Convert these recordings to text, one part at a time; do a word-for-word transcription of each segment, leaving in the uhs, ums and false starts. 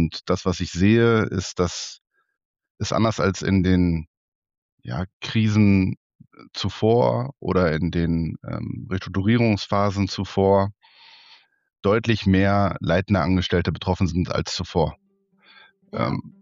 Und das, was ich sehe, ist, dass es anders als in den, ja, Krisen zuvor oder in den, ähm, Restrukturierungsphasen zuvor deutlich mehr leitende Angestellte betroffen sind als zuvor. Ja. Ähm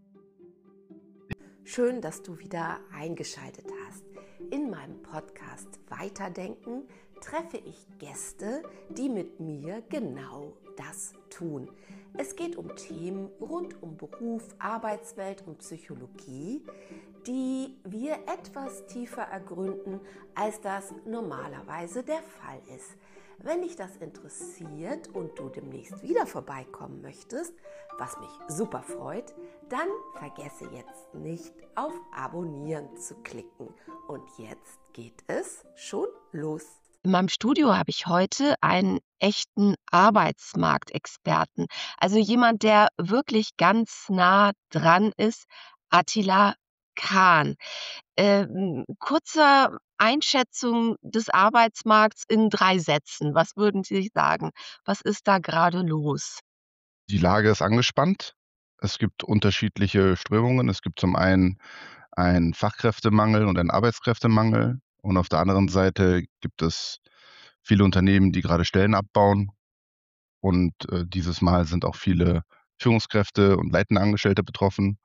Schön, dass du wieder eingeschaltet hast. In meinem Podcast Weiterdenken treffe ich Gäste, die mit mir genau das tun. Es geht um Themen rund um Beruf, Arbeitswelt und Psychologie, die wir etwas tiefer ergründen, als das normalerweise der Fall ist. Wenn dich das interessiert und du demnächst wieder vorbeikommen möchtest, was mich super freut, dann vergesse jetzt nicht auf Abonnieren zu klicken. Und jetzt geht es schon los. In meinem Studio habe ich heute einen echten Arbeitsmarktexperten, also jemand, der wirklich ganz nah dran ist, Attila Khan. Ähm, kurze Einschätzung des Arbeitsmarkts in drei Sätzen. Was würden Sie sagen? Was ist da gerade los? Die Lage ist angespannt. Es gibt unterschiedliche Strömungen. Es gibt zum einen einen Fachkräftemangel und einen Arbeitskräftemangel. Und auf der anderen Seite gibt es viele Unternehmen, die gerade Stellen abbauen. Und, äh, dieses Mal sind auch viele Führungskräfte und leitende Angestellte betroffen,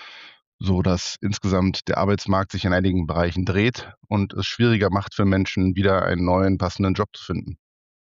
sodass insgesamt der Arbeitsmarkt sich in einigen Bereichen dreht und es schwieriger macht für Menschen, wieder einen neuen passenden Job zu finden.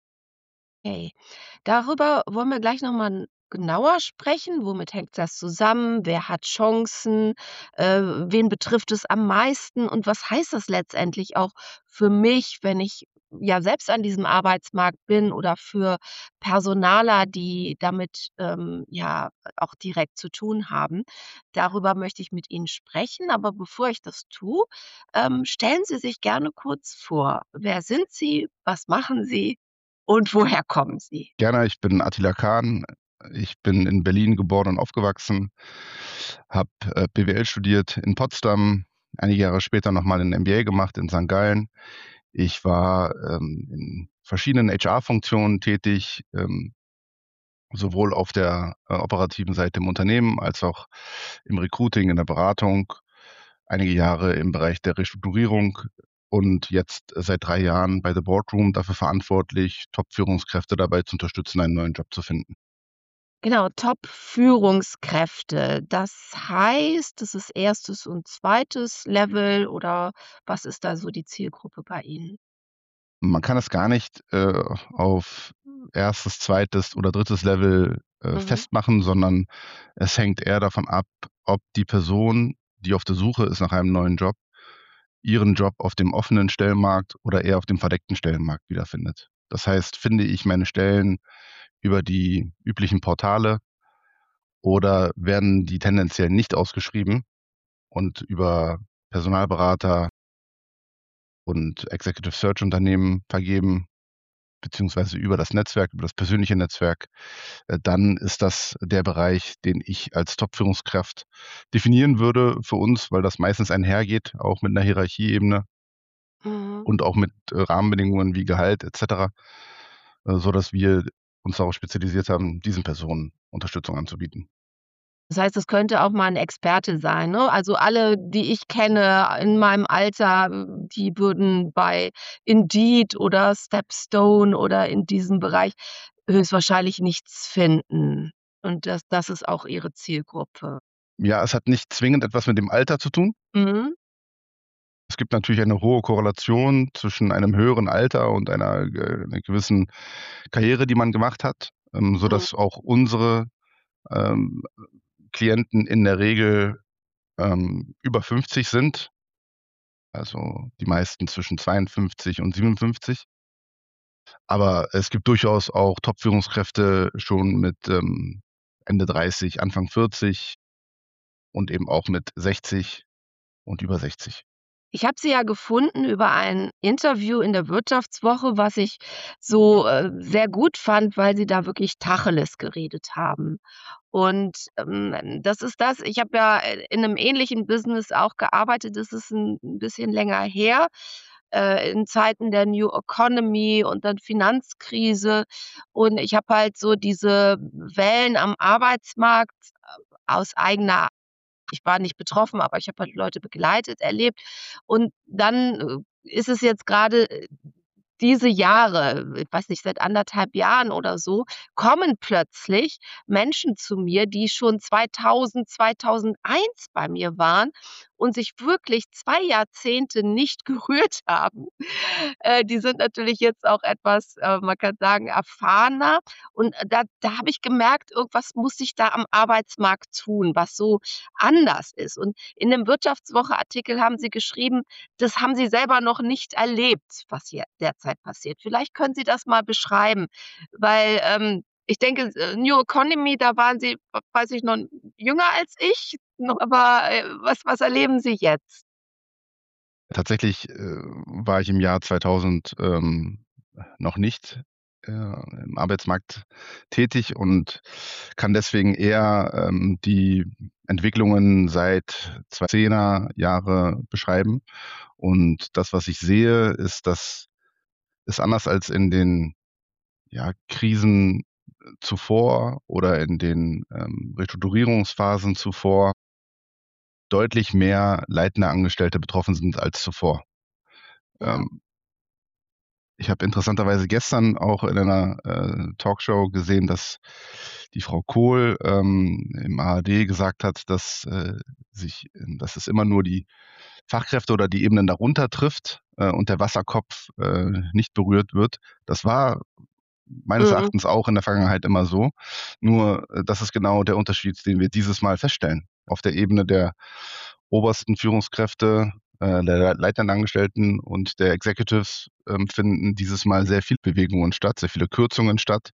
Okay, darüber wollen wir gleich noch mal genauer sprechen. Womit hängt das zusammen? Wer hat Chancen? Äh, wen betrifft es am meisten? Und was heißt das letztendlich auch für mich, wenn ich ja selbst an diesem Arbeitsmarkt bin oder für Personaler, die damit, ähm, ja auch direkt zu tun haben? Darüber möchte ich mit Ihnen sprechen, aber bevor ich das tue, ähm, stellen Sie sich gerne kurz vor. Wer sind Sie? Was machen Sie? Und woher kommen Sie? Gerne, ich bin Attila Khan. Ich bin in Berlin geboren und aufgewachsen, habe, äh, B W L studiert in Potsdam, einige Jahre später noch mal 'n M B A gemacht in Sankt Gallen. Ich war, ähm, in verschiedenen H R-Funktionen tätig, ähm, sowohl auf der, äh, operativen Seite im Unternehmen als auch im Recruiting, in der Beratung, einige Jahre im Bereich der Restrukturierung und jetzt seit drei Jahren bei The Boardroom dafür verantwortlich, Top-Führungskräfte dabei zu unterstützen, einen neuen Job zu finden. Genau, Top-Führungskräfte. Das heißt, das ist erstes und zweites Level oder was ist da so die Zielgruppe bei Ihnen? Man kann es gar nicht, äh, auf erstes, zweites oder drittes Level, äh, Mhm. festmachen, sondern es hängt eher davon ab, ob die Person, die auf der Suche ist nach einem neuen Job, ihren Job auf dem offenen Stellenmarkt oder eher auf dem verdeckten Stellenmarkt wiederfindet. Das heißt, finde ich meine Stellen über die üblichen Portale oder werden die tendenziell nicht ausgeschrieben und über Personalberater und Executive Search Unternehmen vergeben, beziehungsweise über das Netzwerk, über das persönliche Netzwerk, äh, dann ist das der Bereich, den ich als Top-Führungskraft definieren würde für uns, weil das meistens einhergeht, auch mit 'ner Hierarchieebene Mhm. und auch mit, äh, Rahmenbedingungen wie Gehalt et cetera, äh, sodass wir uns darauf spezialisiert haben, diesen Personen Unterstützung anzubieten. Das heißt, es könnte auch mal 'n Experte sein, ne? Also, alle, die ich kenne in meinem Alter, die würden bei Indeed oder Stepstone oder in diesem Bereich höchstwahrscheinlich nichts finden. Und das das ist auch Ihre Zielgruppe. Ja, es hat nicht zwingend etwas mit dem Alter zu tun. Mhm. Es gibt natürlich eine hohe Korrelation zwischen einem höheren Alter und einer, äh, 'ner gewissen Karriere, die man gemacht hat, ähm, Mhm. sodass auch unsere, ähm, Klienten in der Regel, ähm, über fünfzig sind. Also, die meisten zwischen zweiundfünfzig und siebenundfünfzig. Aber es gibt durchaus auch Top-Führungskräfte schon mit, ähm, Ende dreißig, Anfang vierzig und eben auch mit sechzig und über sechzig. Ich habe Sie ja gefunden über ein Interview in der Wirtschaftswoche, was ich so, äh, sehr gut fand, weil Sie da wirklich Tacheles geredet haben. Und, ähm, das ist das ich habe ja, äh, in 'nem ähnlichen Business auch gearbeitet, das ist 'n 'n bisschen länger her, äh, in Zeiten der New Economy und dann Finanzkrise. Und ich habe halt so diese Wellen am Arbeitsmarkt aus eigener ich war nicht betroffen, aber ich habe halt Leute begleitet, erlebt. Und dann, äh, ist es jetzt grade, äh, diese Jahre, ich weiß nicht, seit anderthalb Jahren oder so, kommen plötzlich Menschen zu mir, die schon zweitausend, zweitausendeins bei mir waren und sich wirklich zwei Jahrzehnte nicht gerührt haben. Äh, die sind natürlich jetzt auch etwas, äh, man kann sagen, erfahrener. Und da da habe ich gemerkt, irgendwas muss sich da am Arbeitsmarkt tun, was so anders ist. Und in 'nem Wirtschaftswoche-Artikel haben sie geschrieben, das haben sie selber noch nicht erlebt, was hier derzeit passiert. Vielleicht können Sie das mal beschreiben, weil, ähm, ich denke, äh, New Economy, da waren Sie, w weiß ich, noch jünger als ich, noch aber, äh, was was erleben Sie jetzt? Tatsächlich, äh, war ich im Jahr zweitausend, ähm, noch nicht, äh, im Arbeitsmarkt tätig und kann deswegen eher, ähm, die Entwicklungen seit zwanzig Jahre beschreiben. Und das, was ich sehe, ist, dass es anders als in den, ja, Krisen zuvor oder in den, ähm, Restrukturierungsphasen zuvor deutlich mehr leitende Angestellte betroffen sind als zuvor. Ja. Ähm Ich habe interessanterweise gestern auch in einer, äh, Talkshow gesehen, dass die Frau Kohl, ähm, im A R D gesagt hat, dass, äh, sich dass es immer nur die Fachkräfte oder die Ebenen darunter trifft, äh, und der Wasserkopf, äh, nicht berührt wird. Das war meines Mhm. Erachtens auch in der Vergangenheit immer so. Nur, äh, das ist genau der Unterschied, den wir dieses Mal feststellen. Auf der Ebene der obersten Führungskräfte, äh, der leitenden Angestellten und der Executives, ähm, finden dieses Mal sehr viel Bewegungen statt, sehr viele Kürzungen statt.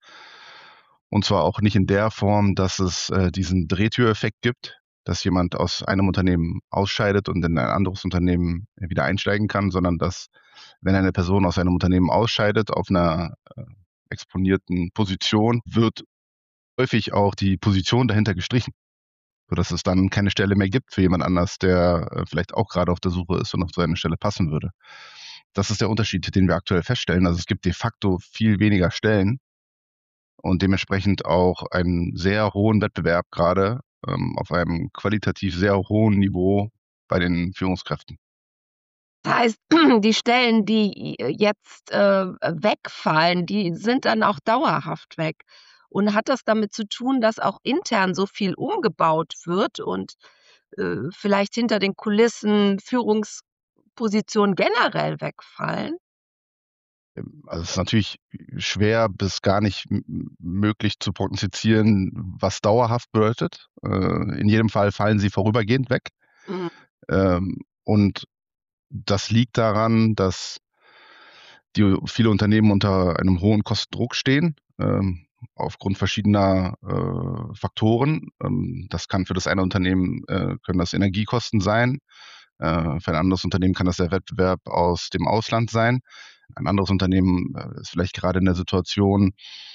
Und zwar auch nicht in der Form, dass es, äh, diesen Drehtüreffekt gibt, dass jemand aus einem Unternehmen ausscheidet und in ein anderes Unternehmen wieder einsteigen kann, sondern dass, wenn eine Person aus einem Unternehmen ausscheidet auf 'ner, äh, exponierten Position, wird häufig auch die Position dahinter gestrichen, sodass es dann keine Stelle mehr gibt für jemand anders, der, äh, vielleicht auch grade auf der Suche ist und auf so eine Stelle passen würde. Das ist der Unterschied, den wir aktuell feststellen. Also, es gibt de facto viel weniger Stellen und dementsprechend auch einen sehr hohen Wettbewerb grade, ähm, auf einem qualitativ sehr hohen Niveau bei den Führungskräften. Heißt, die Stellen, die j jetzt, äh, wegfallen, die sind dann auch dauerhaft weg. Und hat das damit zu tun, dass auch intern so viel umgebaut wird und, äh, vielleicht hinter den Kulissen Führungspositionen generell wegfallen? Ähm, also, es ist natürlich schwer bis gar nicht m m möglich zu prognostizieren, was dauerhaft bedeutet. Äh, in jedem Fall fallen sie vorübergehend weg. Mhm. Ähm, und das liegt daran, dass die viele Unternehmen unter einem hohen Kostendruck stehen, ähm, aufgrund verschiedener, äh, Faktoren. Ähm, das kann für das eine Unternehmen, äh können das Energiekosten sein. Äh, für ein anderes Unternehmen kann das der Wettbewerb aus dem Ausland sein. Ein anderes Unternehmen, äh, ist vielleicht grade in der Situation,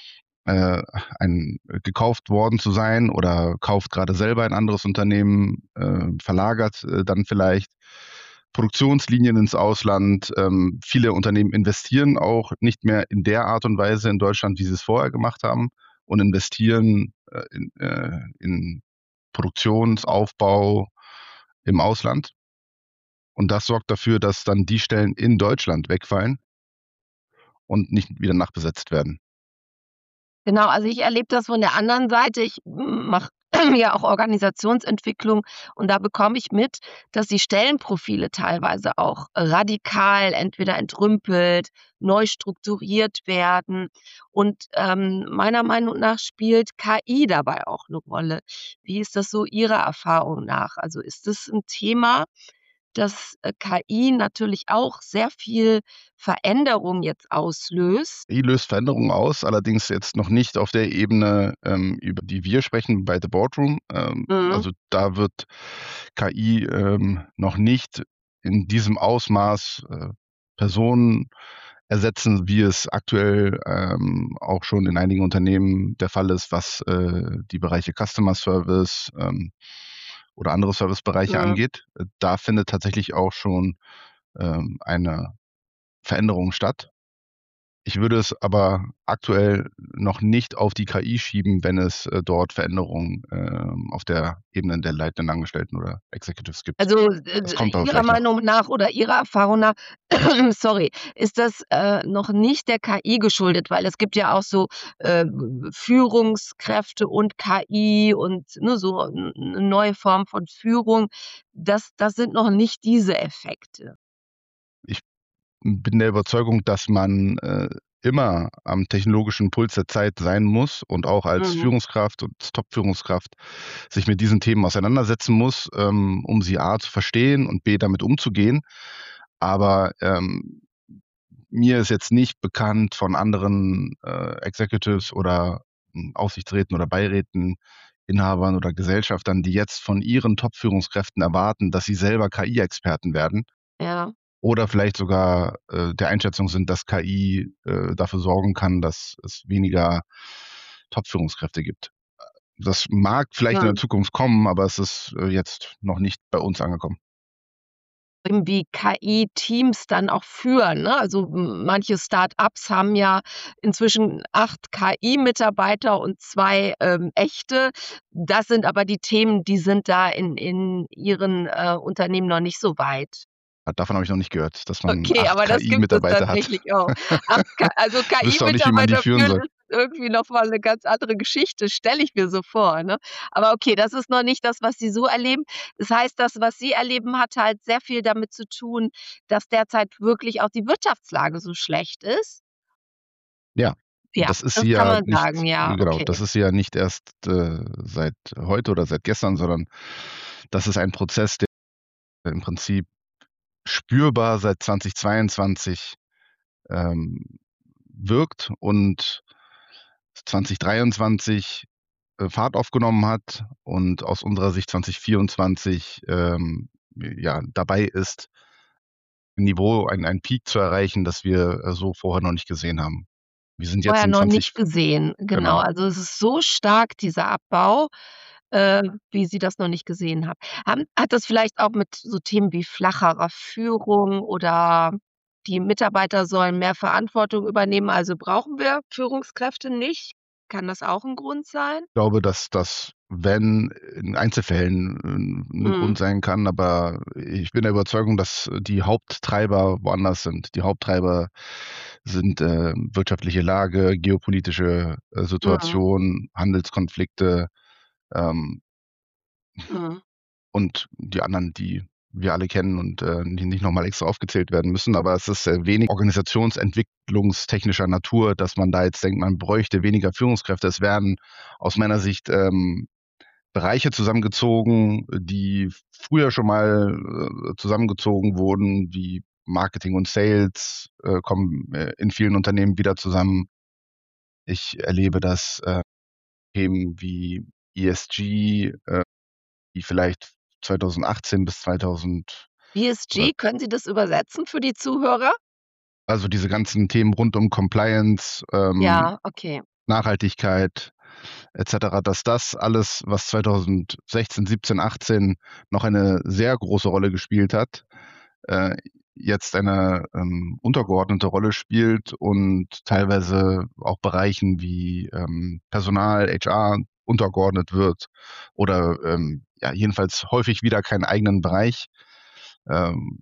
äh, ein gekauft worden zu sein oder kauft grade selber ein anderes Unternehmen, äh, verlagert, äh, dann vielleicht Produktionslinien ins Ausland. Ähm, viele Unternehmen investieren auch nicht mehr in der Art und Weise in Deutschland, wie sie es vorher gemacht haben und investieren, äh, in äh, in Produktionsaufbau im Ausland. Und das sorgt dafür, dass dann die Stellen in Deutschland wegfallen und nicht wieder nachbesetzt werden. Genau, also ich erlebe das von der anderen Seite. Ich m mache ja auch Organisationsentwicklung und da bekomme ich mit, dass die Stellenprofile teilweise auch radikal entweder entrümpelt, neu strukturiert werden. Und, ähm, meiner Meinung nach spielt K I dabei auch 'ne Rolle. Wie ist das so Ihrer Erfahrung nach? Also, ist das 'n Thema, dass, äh, K I natürlich auch sehr viel Veränderung jetzt auslöst? I löst Veränderungen aus, allerdings jetzt noch nicht auf der Ebene, ähm, über die wir sprechen bei The Boardroom. Ähm, Mhm. also, da wird K I, ähm, noch nicht in diesem Ausmaß, äh, Personen ersetzen, wie es aktuell, ähm, auch schon in einigen Unternehmen der Fall ist, was, äh, die Bereiche Customer Service, ähm, oder andere Servicebereiche Mhm. angeht. Äh, da findet tatsächlich auch schon, ähm, eine Veränderung statt. Ich würde es aber aktuell noch nicht auf die K I schieben, wenn es, äh, dort Veränderungen, ähm, auf der Ebene der leitenden Angestellten oder Executives gibt. Also, Das äh, kommt aber Ihrer vielleicht noch. Meinung nach oder Ihrer Erfahrung nach, sorry, ist das, äh, noch nicht der K I geschuldet? Weil es gibt ja auch so, äh, Führungskräfte und K I und, ne, so 'n 'ne neue Form von Führung. Das das sind noch nicht diese Effekte. Ich bin der Überzeugung, dass man, äh, immer am technologischen Puls der Zeit sein muss und auch als Mhm. Führungskraft und Top-Führungskraft sich mit diesen Themen auseinandersetzen muss, ähm, um sie A zu verstehen und B damit umzugehen. Aber, ähm, mir ist jetzt nicht bekannt von anderen, äh, Executives oder, hm, Aufsichtsräten oder Beiräten, Inhabern oder Gesellschaftern, die jetzt von ihren Top-Führungskräften erwarten, dass sie selber K I-Experten werden Ja. oder vielleicht sogar, äh, der Einschätzung sind, dass K I, äh, dafür sorgen kann, dass es weniger Top-Führungskräfte gibt. Das mag vielleicht in der Mhm. Zukunft kommen, aber es ist, äh, jetzt noch nicht bei uns angekommen. Wie K I-Teams dann auch führen, ne? Also, m manche Start-ups haben ja inzwischen acht K I-Mitarbeiter und zwei, ähm, echte. Das sind aber die Themen, die sind da in in Ihren, äh, Unternehmen noch nicht so weit. Davon habe ich noch nicht gehört, dass man Okay, acht aber das gibt es K I-Mitarbeiter hat. tatsächlich auch. acht K also Wüsste auch nicht, wie man die K I-Mitarbeiter führen führen soll. ist irgendwie noch mal 'ne ganz andere Geschichte, stelle ich mir so vor, ne? Aber okay, das ist noch nicht das, was Sie so erleben. Das heißt, das, was Sie erleben, hat halt sehr viel damit zu tun, dass derzeit wirklich auch die Wirtschaftslage so schlecht ist? Ja, Ja, das ist das sie kann ja man sagen, nicht ja, genau, okay. das ist sie ja nicht erst, äh, seit heute oder seit gestern, sondern das ist ein Prozess, der im Prinzip spürbar seit zweitausendzweiundzwanzig, ähm, wirkt und zwanzig dreiundzwanzig, äh, Fahrt aufgenommen hat und aus unserer Sicht zwanzig vierundzwanzig, ähm, ja, dabei ist Niveau, ein ein Peak zu erreichen, das wir, äh, so vorher noch nicht gesehen haben. Wir sind jetzt Vorher in noch zwanzig nicht gesehen, genau. genau. Also, es ist so stark, dieser Abbau, äh, wie Sie das noch nicht gesehen haben. Haben hat das vielleicht auch mit so Themen wie flacherer Führung oder die Mitarbeiter sollen mehr Verantwortung übernehmen, also brauchen wir Führungskräfte nicht? Kann das auch 'n Grund sein? Ich glaube, dass das, wenn in Einzelfällen 'n 'n Grund Mhm. sein kann, aber ich bin der Überzeugung, dass die Haupttreiber woanders sind. Die Haupttreiber sind, äh, wirtschaftliche Lage, geopolitische, äh, Mhm. Situation, Handelskonflikte, ähm Mhm. und die anderen, die wir alle kennen und, äh, die nicht noch mal extra aufgezählt werden müssen. Aber es ist, äh, wenig organisationsentwicklungstechnischer Natur, dass man da jetzt denkt, man bräuchte weniger Führungskräfte. Es werden aus meiner Sicht, ähm, Bereiche zusammengezogen, die früher schon mal, äh, zusammengezogen wurden, wie Marketing und Sales, äh, kommen, äh, in vielen Unternehmen wieder zusammen. Ich erlebe, dass, äh, Themen wie ESG, äh, die vielleicht zweitausendachtzehn bis zweitausend oder ESG, können Sie das übersetzen für die Zuhörer? Also, diese ganzen Themen rund um Compliance, ähm, Ja, okay. Nachhaltigkeit et cetera, dass das alles, was zweitausendsechzehn, siebzehn, achtzehn noch eine sehr große Rolle gespielt hat, äh, jetzt eine, ähm, untergeordnete Rolle spielt und teilweise auch Bereichen wie, ähm, Personal, H R untergeordnet wird oder, ähm, ja, jedenfalls häufig wieder keinen eigenen Bereich, ähm,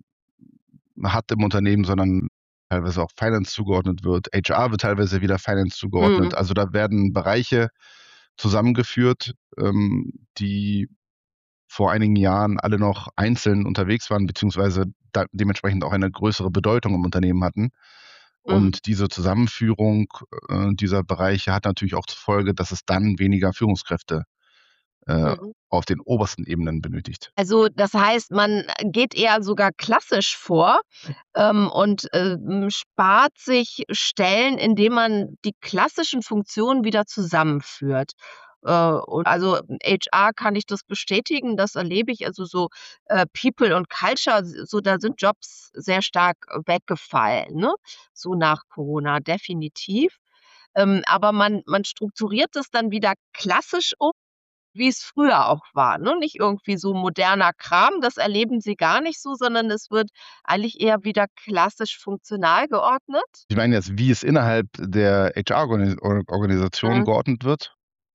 hat im Unternehmen, sondern teilweise auch Finance zugeordnet wird. H R wird teilweise wieder Finance zugeordnet. Mhm. Also, da werden Bereiche zusammengeführt, ähm, die vor einigen Jahren alle noch einzeln unterwegs waren, beziehungsweise da dementsprechend auch eine größere Bedeutung im Unternehmen hatten. Mhm. Und diese Zusammenführung, äh, dieser Bereiche hat natürlich auch zur Folge, dass es dann weniger Führungskräfte, äh, Mhm. auf den obersten Ebenen benötigt. Also, das heißt, man geht eher sogar klassisch vor, ähm, und, ähm, spart sich Stellen, indem man die klassischen Funktionen wieder zusammenführt. Äh, und also, H R kann ich das bestätigen, das erlebe ich, also so, äh, People und Culture, s so da sind Jobs sehr stark weggefallen, ne, so nach Corona, definitiv. Ähm, aber man man strukturiert das dann wieder klassisch um wie es früher auch war, ne? Nicht irgendwie so moderner Kram, das erleben Sie gar nicht so, sondern es wird eigentlich eher wieder klassisch funktional geordnet? Sie meinen jetzt, wie es innerhalb der H R-Organi Or Organisation Mhm. geordnet wird?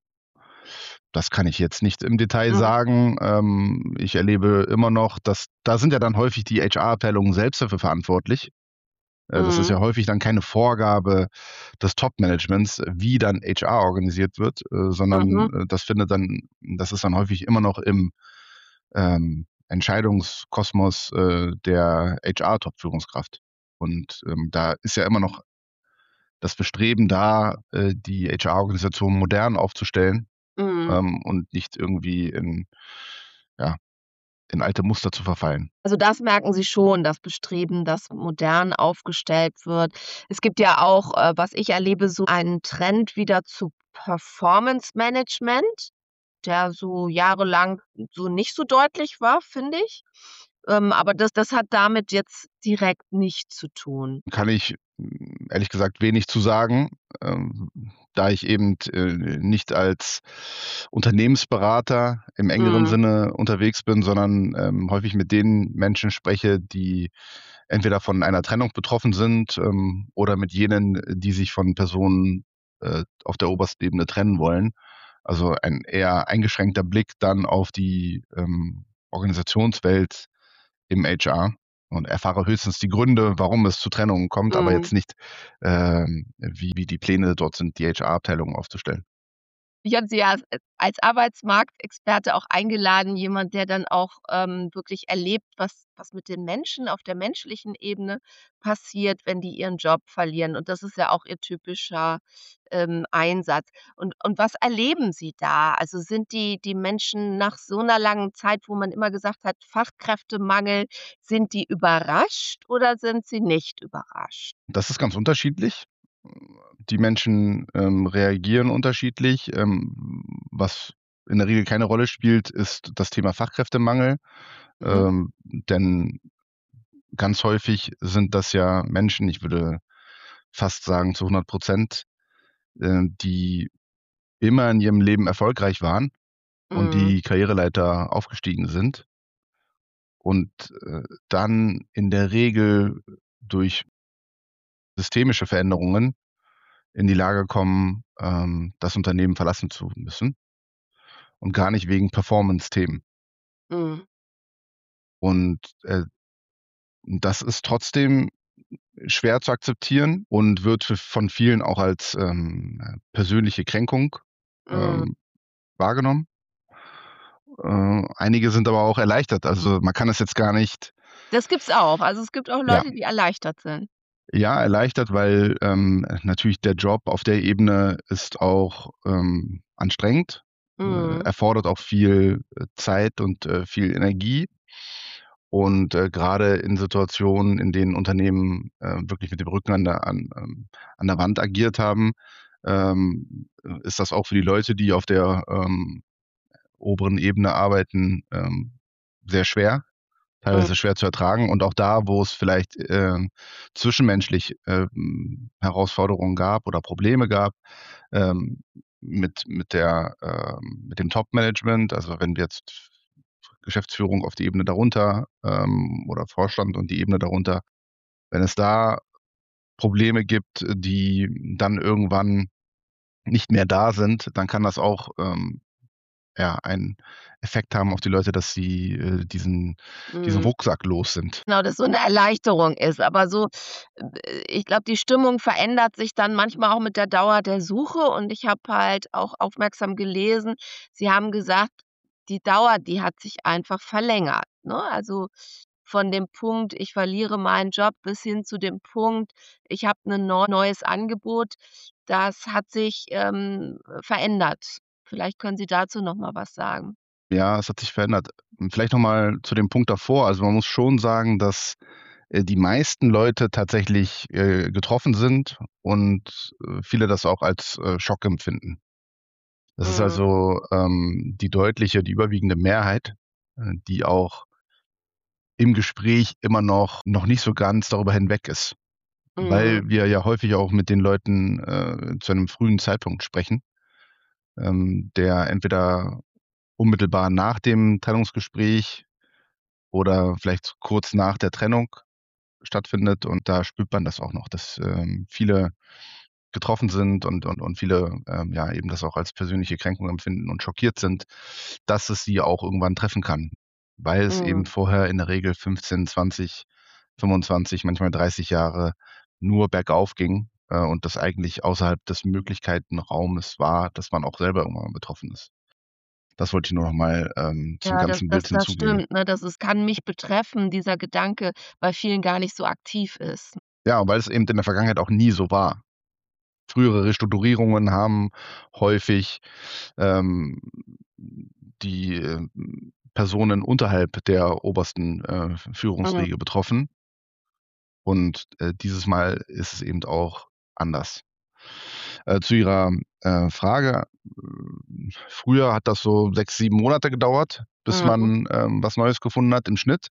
Das kann ich jetzt nicht im Detail Mhm. sagen. Ähm, ich erlebe immer noch, dass da sind ja dann häufig die H R-Abteilungen selbst dafür verantwortlich. Äh, das ist Mhm. ja häufig dann keine Vorgabe des Top-Managements, wie dann H R organisiert wird, äh, sondern, Mhm. äh, das findet dann das ist dann häufig immer noch im, ähm, Entscheidungskosmos, äh, der H R-Top-Führungskraft. Und, ähm, da ist ja immer noch das Bestreben da, äh, die H R-Organisation modern aufzustellen, Mhm. ähm, und nicht irgendwie in ja, in alte Muster zu verfallen. Also, das merken Sie schon, das Bestreben, dass modern aufgestellt wird. Es gibt ja auch, äh, was ich erlebe, so einen Trend wieder zu Performance Management, der so jahrelang so nicht so deutlich war, finde ich. Ähm, aber das das hat damit jetzt direkt nichts zu tun. Kann ich, hm, ehrlich gesagt wenig zu sagen, ähm, da ich eben, äh, nicht als Unternehmensberater im engeren Mhm. Sinne unterwegs bin, sondern, ähm, häufig mit den Menschen spreche, die entweder von einer Trennung betroffen sind, ähm, oder mit jenen, die sich von Personen, äh, auf der obersten Ebene trennen wollen. Also, ein eher eingeschränkter Blick dann auf die, ähm, Organisationswelt im H R und erfahre höchstens die Gründe, warum es zu Trennungen kommt, aber Mhm. jetzt nicht, ähm, wie wie die Pläne dort sind, die H R-Abteilung aufzustellen. Ich habe Sie ja als als Arbeitsmarktexperte auch eingeladen, jemand, der dann auch, ähm, wirklich erlebt, was was mit den Menschen auf der menschlichen Ebene passiert, wenn die ihren Job verlieren. Und das ist ja auch Ihr typischer, ähm, Einsatz. Und und was erleben Sie da? Also, sind die die Menschen nach so 'ner langen Zeit, wo man immer gesagt hat, Fachkräftemangel, sind die überrascht oder sind sie nicht überrascht? Das ist ganz unterschiedlich. Die Menschen, ähm, reagieren unterschiedlich. Ähm, was in der Regel keine Rolle spielt, ist das Thema Fachkräftemangel. Mhm. Ähm, denn ganz häufig sind das ja Menschen, ich würde fast sagen zu hundert Prozent, äh, die immer in ihrem Leben erfolgreich waren und Mhm. die Karriereleiter aufgestiegen sind und, äh, dann in der Regel durch systemische Veränderungen in die Lage kommen, ähm, das Unternehmen verlassen zu müssen und gar nicht wegen Performance-Themen. Mhm. Und, äh, das ist trotzdem schwer zu akzeptieren und wird v von vielen auch als, ähm, äh, persönliche Kränkung, Mhm. ähm, wahrgenommen. Äh, einige sind aber auch erleichtert. Also, man kann es jetzt gar nicht Das gibt's auch. Also, es gibt auch ja. Leute, die erleichtert sind. Ja, erleichtert, weil, ähm, natürlich der Job auf der Ebene ist auch, ähm, anstrengend, äh, Mhm. erfordert auch viel, äh, Zeit und, äh, viel Energie. Und, äh, grade in Situationen, in denen Unternehmen, äh, wirklich mit dem Rücken an der an ähm, an der Wand agiert haben, ähm, äh, ist das auch für die Leute, die auf der, ähm, oberen Ebene arbeiten, ähm, sehr schwer, Mhm. teilweise schwer zu ertragen. Und auch da, wo es vielleicht, ähm, zwischenmenschlich, ähm, Herausforderungen gab oder Probleme gab, ähm, mit mit der ähm, mit dem Top-Management, also wenn wir jetzt Geschäftsführung auf die Ebene darunter, ähm, oder Vorstand und die Ebene darunter wenn es da Probleme gibt, die dann irgendwann nicht mehr da sind, dann kann das auch, ähm, ja, einen Effekt haben auf die Leute, dass sie, äh, diesen diesen Mhm. Rucksack los sind. Genau, dass so 'ne Erleichterung ist, aber so äh, ich glaube, die Stimmung verändert sich dann manchmal auch mit der Dauer der Suche und ich habe halt auch aufmerksam gelesen, Sie haben gesagt, die Dauer, die hat sich einfach verlängert, ne? Also, von dem Punkt: „Ich verliere meinen Job“, bis hin zu dem Punkt: „Ich habe 'nen neu neues Angebot“, das hat sich, ähm, verändert. Vielleicht können Sie dazu noch mal was sagen. Ja, es hat sich verändert. Hm, vielleicht noch mal zu dem Punkt davor. Also, man muss schon sagen, dass, äh, die meisten Leute tatsächlich, äh, getroffen sind und, äh, viele das auch als, äh, Schock empfinden. Das ist Mhm. also, ähm, die deutliche die überwiegende Mehrheit, äh, die auch im Gespräch immer noch noch nicht so ganz darüber hinweg ist, Mhm. weil wir ja häufig auch mit den Leuten, äh, zu einem frühen Zeitpunkt sprechen, ähm, der entweder unmittelbar nach dem Trennungsgespräch oder vielleicht kurz nach der Trennung stattfindet. Und da spürt man das auch noch, dass, ähm, viele getroffen sind und und und viele, ähm, ja, eben das auch als persönliche Kränkung empfinden und schockiert sind, dass es sie auch irgendwann treffen kann, weil es Mhm. eben vorher in der Regel fünfzehn, zwanzig, fünfundzwanzig, manchmal dreißig Jahre nur bergauf ging, äh, und das eigentlich außerhalb des Möglichkeitenraumes war, dass man auch selber irgendwann mal betroffen ist. Das wollte ich nur noch mal, ähm, zum Ja, das ganzen das Bild das hinzugeben. stimmt, ne? Das es kann mich betreffen, dieser Gedanke bei vielen gar nicht so aktiv ist. Ja, weil es eben in der Vergangenheit auch nie so war. Frühere Restrukturierungen haben häufig, ähm, die, ähm, Personen unterhalb der obersten, äh, Mhm. Führungsriege betroffen. Und, äh, dieses Mal ist es eben auch anders. Äh, zu Ihrer, äh, Frage, hm, früher hat das so sechs, sieben Monate gedauert, bis Mhm. man, ähm, was Neues gefunden hat im Schnitt.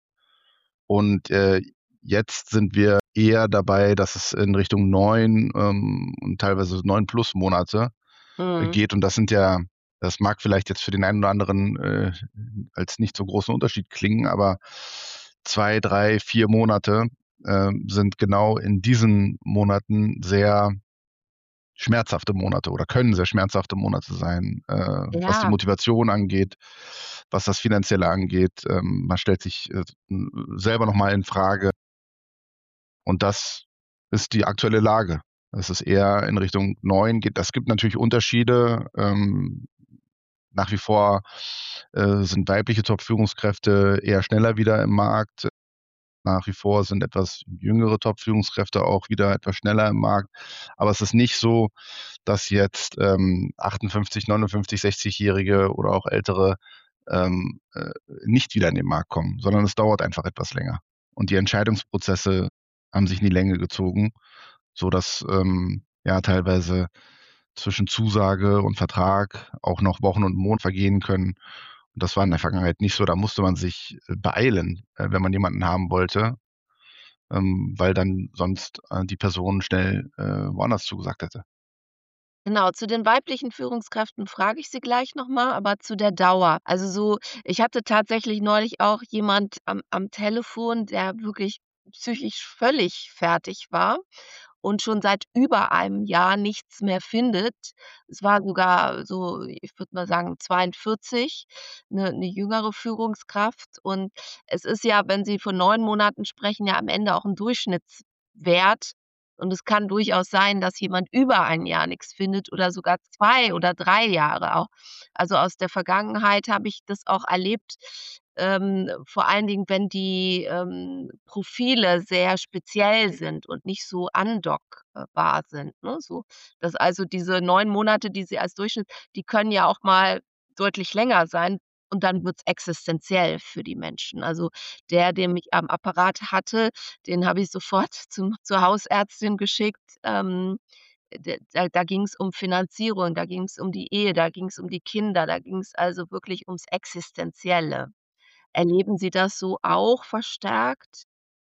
Und, äh, jetzt sind wir eher dabei, dass es in Richtung neun, ähm, und teilweise neun plus Monate, äh, Mhm. geht. Und das sind ja das mag vielleicht jetzt für den einen oder anderen, äh, als nicht so großen Unterschied klingen, aber zwei, drei, vier Monate, ähm, sind genau in diesen Monaten sehr schmerzhafte Monate oder können sehr schmerzhafte Monate sein, äh, was die Ja. Motivation angeht, was das Finanzielle angeht. Ähm, man stellt sich, äh, n selber noch mal in Frage. Und das ist die aktuelle Lage. Es ist eher in Richtung neun geht. Es gibt natürlich Unterschiede. Ähm, nach wie vor, äh, sind weibliche Top-Führungskräfte eher schneller wieder im Markt. Nach wie vor sind etwas jüngere Top-Führungskräfte auch wieder etwas schneller im Markt. Aber es ist nicht so, dass jetzt, ähm, achtundfünfzig, neunundfünfzig, sechzigjährige oder auch Ältere, ähm, äh, nicht wieder in den Markt kommen, sondern es dauert einfach etwas länger. Und die Entscheidungsprozesse haben sich in die Länge gezogen, sodass, ähm, ja, teilweise zwischen Zusage und Vertrag auch noch Wochen und Mon vergehen können. Und das war in der Vergangenheit nicht so. Da musste man sich, äh, beeilen, äh, wenn man jemanden haben wollte, ähm, weil dann sonst, äh, die Person schnell, äh, woanders zugesagt hätte. Genau, zu den weiblichen Führungskräften frage ich Sie gleich noch mal, aber zu der Dauer. Also so ich hatte tatsächlich neulich auch jemand am am Telefon, der wirklich psychisch völlig fertig war und schon seit über einem Jahr nichts mehr findet. Es war sogar so, ich würde mal sagen, zweiundvierzig, 'ne 'ne jüngere Führungskraft. Und es ist ja, wenn Sie von neun Monaten sprechen, ja am Ende auch 'n Durchschnittswert. Und es kann durchaus sein, dass jemand über ein Jahr nix findet oder sogar zwei oder drei Jahre auch. Also, aus der Vergangenheit habe ich das auch erlebt, ähm, vor allen Dingen, wenn die, ähm, Profile sehr speziell sind und nicht so andock äh, bar sind, ne, so. Dass also diese neun Monate, die Sie als Durchschnitt die können ja auch mal deutlich länger sein und dann wird's existenziell für die Menschen. Also, der, den ich am Apparat hatte, den habe ich sofort zum zur Hausärztin geschickt. Ähm, d da da ging's um Finanzierung, da ging's um die Ehe, da ging's um die Kinder, da ging's also wirklich ums Existenzielle. Erleben Sie das so auch verstärkt?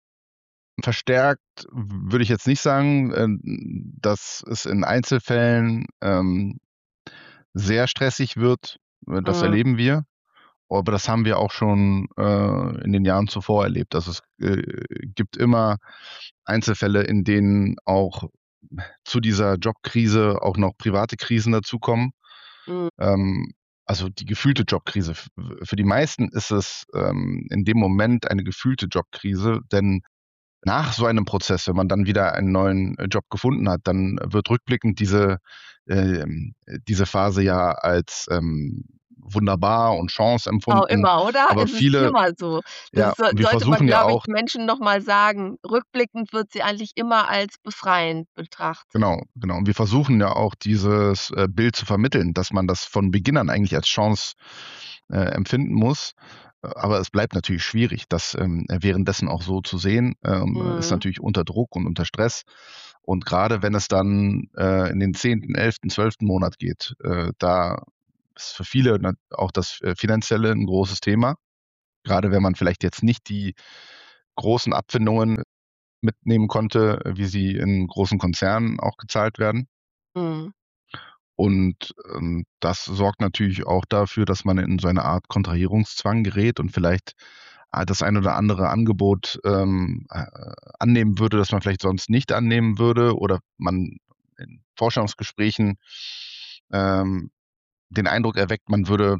Verstärkt w würde ich jetzt nicht sagen. Ähm, dass es in Einzelfällen, ähm, sehr stressig wird, äh, das Mhm. erleben wir. Aber das haben wir auch schon, äh, in den Jahren zuvor erlebt. Also, es, äh, gibt immer Einzelfälle, in denen auch zu dieser Jobkrise auch noch private Krisen dazukommen. Mhm. Ähm, also, die gefühlte Jobkrise. F für die meisten ist es, ähm, in dem Moment eine gefühlte Jobkrise, denn nach so einem Prozess, wenn man dann wieder einen neuen, äh, Job gefunden hat, dann wird rückblickend diese ähm, diese Phase ja als, ähm, wunderbar und Chance Oh, empfunden. immer, oder? Aber Es ist viele immer so. ja, Das soll und wir sollte man, versuchen ja glaube ich, auch Menschen noch mal sagen. Rückblickend wird sie eigentlich immer als befreiend betrachtet. Genau, genau. Und wir versuchen ja auch dieses, äh, Bild zu vermitteln, dass man das von Beginn an eigentlich als Chance, äh, empfinden muss. Äh, aber es bleibt natürlich schwierig, das, ähm, währenddessen auch so zu sehen. Ähm, ist Mhm. natürlich unter Druck und unter Stress. Und grade wenn es dann, äh, in den zehnten, elften, zwölften Monat geht, äh, da ist für viele dann auch das, äh, Finanzielle 'n großes Thema. Grade wenn man vielleicht jetzt nicht die großen Abfindungen mitnehmen konnte, wie sie in großen Konzernen auch gezahlt werden. Mhm. Und, ähm, das sorgt natürlich auch dafür, dass man in so eine Art Kontrahierungszwang gerät und vielleicht, ah, das ein oder andere Angebot, ähm, äh, annehmen würde, das man vielleicht sonst nicht annehmen würde oder man in Vorstellungsgesprächen, ähm, den Eindruck erweckt, man würde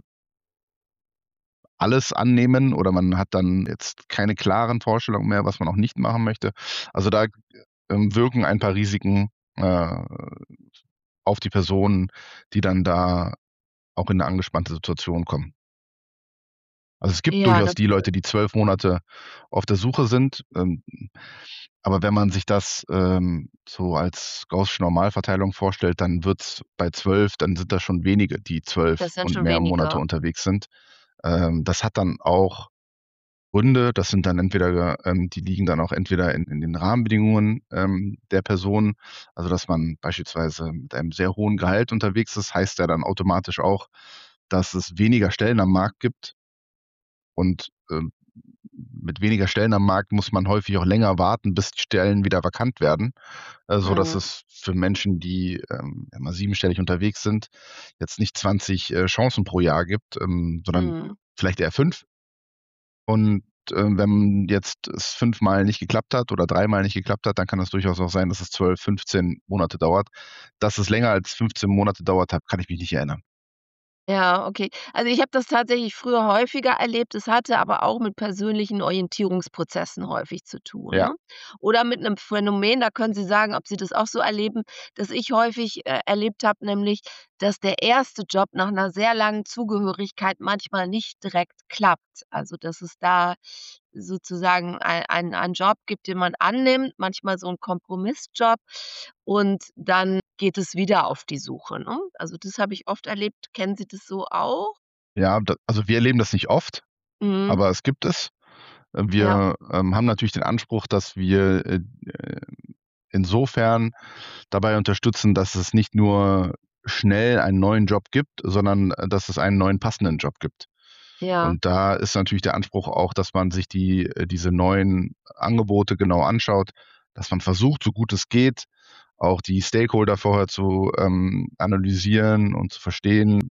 alles annehmen oder man hat dann jetzt keine klaren Vorstellungen mehr, was man auch nicht machen möchte. Also, da, ähm, wirken ein paar Risiken, äh, auf die Personen, die dann da auch in 'ne angespannte Situation kommen. Also, es gibt Ja, durchaus das die Leute, die zwölf Monate auf der Suche sind, ähm, aber wenn man sich das, ähm, so als gaußsche Normalverteilung vorstellt, dann wird's bei zwölf dann sind das schon wenige, die zwölf das sind und schon mehr Monate weniger. unterwegs sind. Ähm, das hat dann auch Gründe. Das sind dann entweder ähm, die liegen dann auch entweder in in den Rahmenbedingungen, ähm, der Person. Also, dass man beispielsweise mit einem sehr hohen Gehalt unterwegs ist, heißt ja dann automatisch auch, dass es weniger Stellen am Markt gibt. Und, ähm, mit weniger Stellen am Markt muss man häufig auch länger warten, bis die Stellen wieder vakant werden, äh, sodass Mhm. es für Menschen, die, ähm, ja mal siebenstellig unterwegs sind, jetzt nicht zwanzig, äh, Chancen pro Jahr gibt, ähm, sondern Mhm. vielleicht eher fünf. Und, ähm, wenn jetzt es fünfmal nicht geklappt hat oder dreimal nicht geklappt hat, dann kann es durchaus auch sein, dass es zwölf, fünfzehn Monate dauert. Dass es länger als fünfzehn Monate dauert hat, kann ich mich nicht erinnern. Ja, okay. Also, ich habe das tatsächlich früher häufiger erlebt. Es hatte aber auch mit persönlichen Orientierungsprozessen häufig zu tun, Ja. ne? Oder mit 'nem Phänomen, da können Sie sagen, ob Sie das auch so erleben, das ich häufig, äh, erlebt habe, nämlich, dass der erste Job nach 'ner sehr langen Zugehörigkeit manchmal nicht direkt klappt. Also, dass es da sozusagen ei ein einen Job gibt, den man annimmt, manchmal so 'n Kompromissjob und dann geht es wieder auf die Suche, ne? Also, das habe ich oft erlebt. Kennen Sie das so auch? Ja, d also, wir erleben das nicht oft, Mhm. aber es gibt es. Äh, Ja. wir, ähm, haben natürlich den Anspruch, dass wir, äh, äh, insofern dabei unterstützen, dass es nicht nur schnell einen neuen Job gibt, sondern, äh, dass es einen neuen passenden Job gibt. Ja. Und da ist natürlich der Anspruch auch, dass man sich die äh, diese neuen Angebote genau anschaut, dass man versucht, so gut es geht, auch die Stakeholder vorher zu, ähm, analysieren und zu verstehen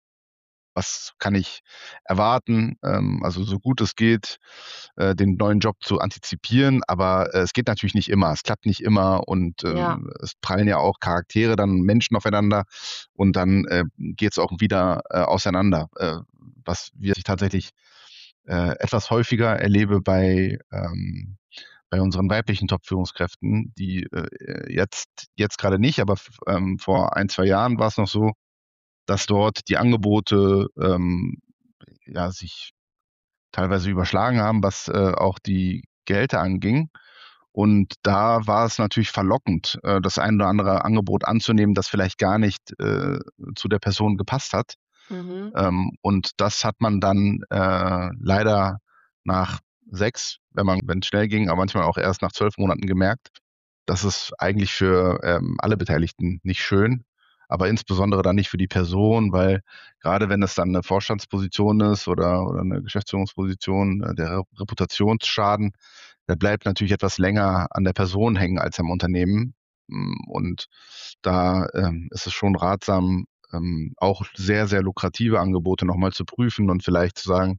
was kann ich erwarten, ähm, also, so gut es geht, äh, den neuen Job zu antizipieren, aber, äh, es geht natürlich nicht immer. Es klappt nicht immer und, Ja. ähm, es prallen ja auch Charaktere, dann Menschen aufeinander und dann, äh, geht's auch wieder, äh, auseinander. Äh, was wir tatsächlich, äh, etwas häufiger erlebe bei, ähm bei unseren weiblichen Top-Führungskräften, die, äh, jetzt jetzt grade nicht, aber f ähm, vor ein, zwei Jahren war's noch so, dass dort die Angebote, ähm, ja, sich teilweise überschlagen haben, was, äh, auch die Gehälter anging. Und da war es natürlich verlockend, äh, das ein oder andere Angebot anzunehmen, das vielleicht gar nicht, äh, zu der Person gepasst hat. Mhm. Ähm, und das hat man dann, äh, leider nach sechs, wenn man wenn's schnell ging, aber manchmal auch erst nach zwölf Monaten gemerkt. Das ist eigentlich für, ähm, alle Beteiligten nicht schön, aber insbesondere dann nicht für die Person, weil grade wenn es dann 'ne Vorstandsposition ist oder oder 'ne Geschäftsführungsposition, äh, der Re Reputationsschaden, der bleibt natürlich etwas länger an der Person hängen als am Unternehmen. Hm, und da, ähm, ist es schon ratsam, ähm, auch sehr, sehr lukrative Angebote noch mal zu prüfen und vielleicht zu sagen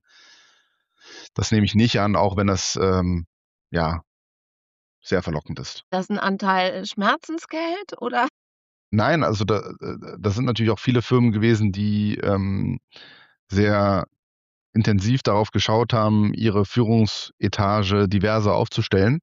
das nehme ich nicht an, auch wenn das, ähm, ja sehr verlockend ist. Das 'n Anteil Schmerzensgeld oder? Nein, also, da äh, da sind natürlich auch viele Firmen gewesen, die, ähm, sehr intensiv darauf geschaut haben, ihre Führungsetage diverser aufzustellen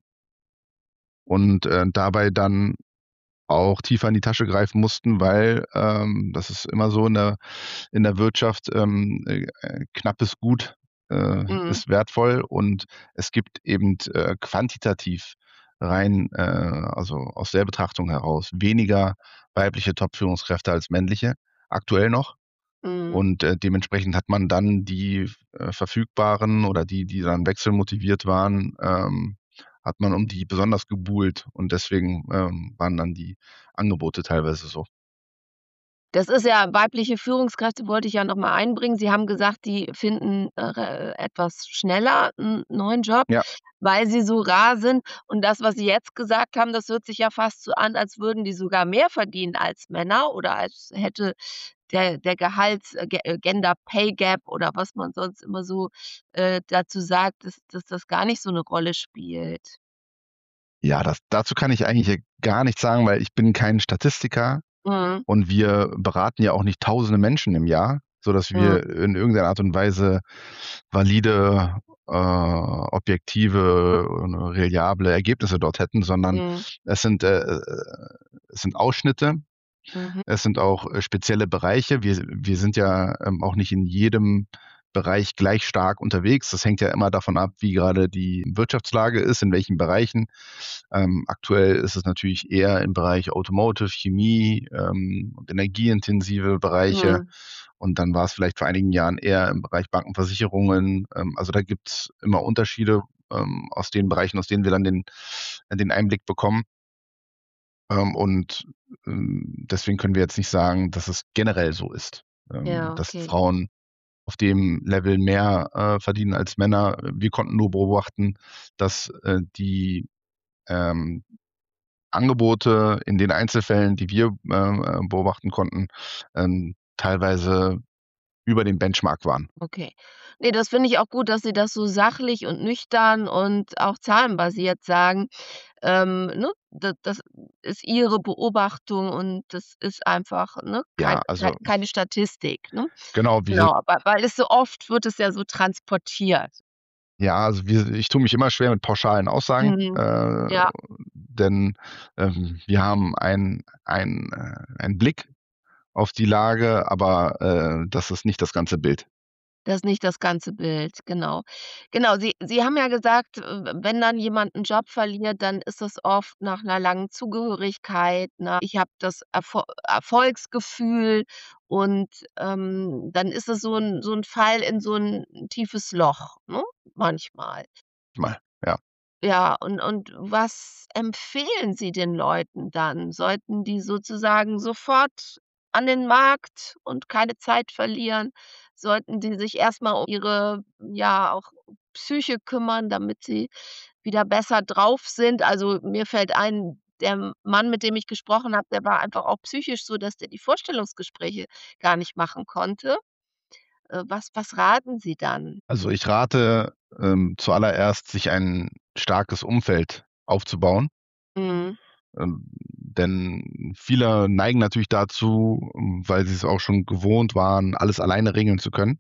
und, äh, dabei dann auch tiefer in die Tasche greifen mussten, weil, ähm, das ist immer so in der in der Wirtschaft, ähm, äh, äh, knappes Gut, äh, Mhm. ist wertvoll und es gibt eben, äh, quantitativ rein, äh, also, aus der Betrachtung heraus weniger weibliche Top-Führungskräfte als männliche, aktuell noch. Mhm. Und, äh, dementsprechend hat man dann die, äh, verfügbaren oder die, die dann wechselmotiviert waren, ähm, hat man um die besonders gebuhlt und deswegen, ähm, waren dann die Angebote teilweise so. Das ist ja weibliche Führungskräfte wollte ich ja noch mal einbringen. Sie haben gesagt, die finden, äh, etwas schneller 'n neuen Job, Ja. weil sie so rar sind. Und das, was Sie jetzt gesagt haben, das hört sich ja fast so an, als würden die sogar mehr verdienen als Männer oder als hätte der der Gehalts äh, Ge äh, Gender Pay Gap oder was man sonst immer so, äh, dazu sagt, dass dass das gar nicht so 'ne Rolle spielt. Ja, das dazu kann ich eigentlich, äh, gar nichts sagen, weil ich bin kein Statistiker Mhm. und wir beraten ja auch nicht tausende Menschen im Jahr, sodass Mhm. wir in irgendeiner Art und Weise valide, äh, objektive und reliable Ergebnisse dort hätten, sondern Mhm. es sind, äh, äh, es sind Ausschnitte. Mhm. Es sind auch, äh, spezielle Bereiche. Wir wir sind ja, ähm, auch nicht in jedem Bereich gleich stark unterwegs. Das hängt ja immer davon ab, wie grade die Wirtschaftslage ist, in welchen Bereichen. Ähm, aktuell ist es natürlich eher im Bereich Automotive, Chemie, ähm, und energieintensive Bereiche. Mhm. Und dann war's vielleicht vor einigen Jahren eher im Bereich Banken, Versicherungen. Ähm, also, da gibt's immer Unterschiede, ähm, aus den Bereichen, aus denen wir dann den den Einblick bekommen. Ähm, und, ähm, deswegen können wir jetzt nicht sagen, dass es generell so ist, ähm, Ja, dass okay. Frauen auf dem Level mehr, äh, verdienen als Männer. Wir konnten nur beobachten, dass, äh, die, ähm, Angebote in den Einzelfällen, die wir, ähm, äh, beobachten konnten, ähm, teilweise über dem Benchmark waren. Okay. Ne, das finde ich auch gut, dass Sie das so sachlich und nüchtern und auch zahlenbasiert sagen. Ähm, ne, da das ist Ihre Beobachtung und das ist einfach, ne, kein Ja, kei also keine Statistik, ne? Genau, wir Genau, aber weil es so oft wird es ja so transportiert. Ja, also wir ich tue mich immer schwer mit pauschalen Aussagen, Mhm. äh, Ja. denn, ähm, wir haben einen einen äh, einen Blick auf die Lage, aber, äh, das ist nicht das ganze Bild. Das ist nicht das ganze Bild, genau. Genau, Sie Sie haben ja gesagt, w wenn dann jemand 'n Job verliert, dann ist das oft nach 'ner langen Zugehörigkeit, ne? Ich habe das Erfo Erfolgsgefühl und, ähm, dann ist es so 'n so 'n Fall in so 'n tiefes Loch, ne, manchmal. Mal, ja. Ja, und und was empfehlen Sie den Leuten dann? Sollten die sozusagen sofort an den Markt und keine Zeit verlieren? Sollten die sich erst mal um ihre, ja, auch Psyche kümmern, damit sie wieder besser drauf sind? Also, mir fällt ein, der Mann, mit dem ich gesprochen habe, der war einfach auch psychisch so, dass der die Vorstellungsgespräche gar nicht machen konnte. Äh, was was raten Sie dann? Also, ich rate, ähm, zuallererst, sich ein starkes Umfeld aufzubauen. Mhm. Ähm, denn viele neigen natürlich dazu, weil sie's auch schon gewohnt waren, alles alleine regeln zu können.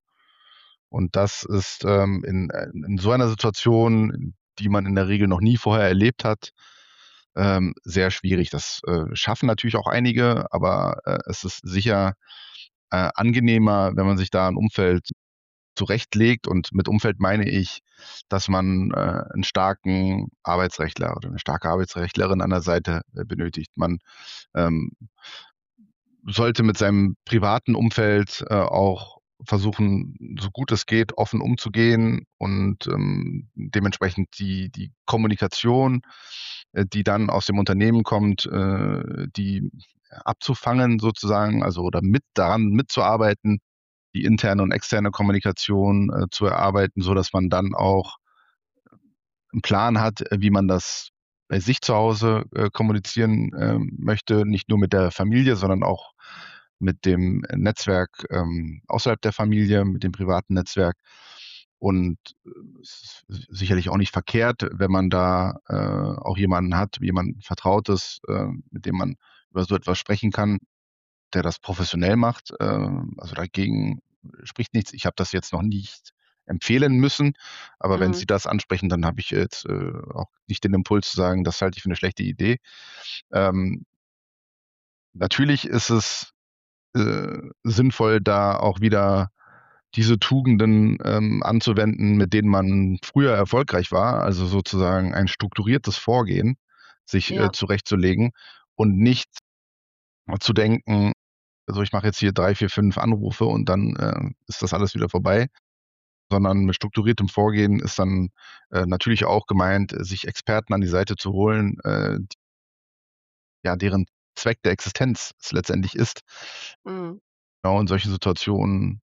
Und das ist, ähm, in äh, in so einer Situation, die man in der Regel noch nie vorher erlebt hat, ähm, sehr schwierig. Das, äh, schaffen natürlich auch einige, aber, äh, es ist sicher, äh, angenehmer, wenn man sich da 'n Umfeld zurechtlegt. Und mit Umfeld meine ich, dass man, äh, 'n starken Arbeitsrechtler oder 'ne starke Arbeitsrechtlerin an der Seite, äh, benötigt. Man, ähm sollte mit seinem privaten Umfeld, äh, auch versuchen, so gut es geht, offen umzugehen und, ähm, dementsprechend die die Kommunikation, äh, die dann aus dem Unternehmen kommt, äh, die abzufangen sozusagen, also oder mit daran mitzuarbeiten, die interne und externe Kommunikation, äh, zu erarbeiten, sodass man dann auch 'n Plan hat, äh, wie man das bei sich zu Hause, äh, kommunizieren, ähm, möchte, nicht nur mit der Familie, sondern auch mit dem Netzwerk, ähm, außerhalb der Familie, mit dem privaten Netzwerk. Und, äh, es ist si sicherlich auch nicht verkehrt, wenn man da, äh, auch jemanden hat, jemanden Vertrautes, äh, mit dem man über so etwas sprechen kann, der das professionell macht. Ähm, also, dagegen spricht nichts. Ich habe das jetzt noch nicht empfehlen müssen, aber wenn Mhm. Sie das ansprechen, dann habe ich jetzt, äh, auch nicht den Impuls zu sagen, das halte ich für 'ne schlechte Idee. Ähm natürlich ist es, äh, sinnvoll, da auch wieder diese Tugenden, ähm, anzuwenden, mit denen man früher erfolgreich war, also sozusagen ein strukturiertes Vorgehen sich, äh, Ja. zurechtzulegen und nicht zu denken: „So, ich mache jetzt hier drei, vier, fünf Anrufe und dann, äh, ist das alles wieder vorbei.“ Sondern mit strukturiertem Vorgehen ist dann, äh, natürlich auch gemeint, sich Experten an die Seite zu holen, äh, d ja, deren Zweck der Existenz es letztendlich ist. Mhm. Genau in solchen Situationen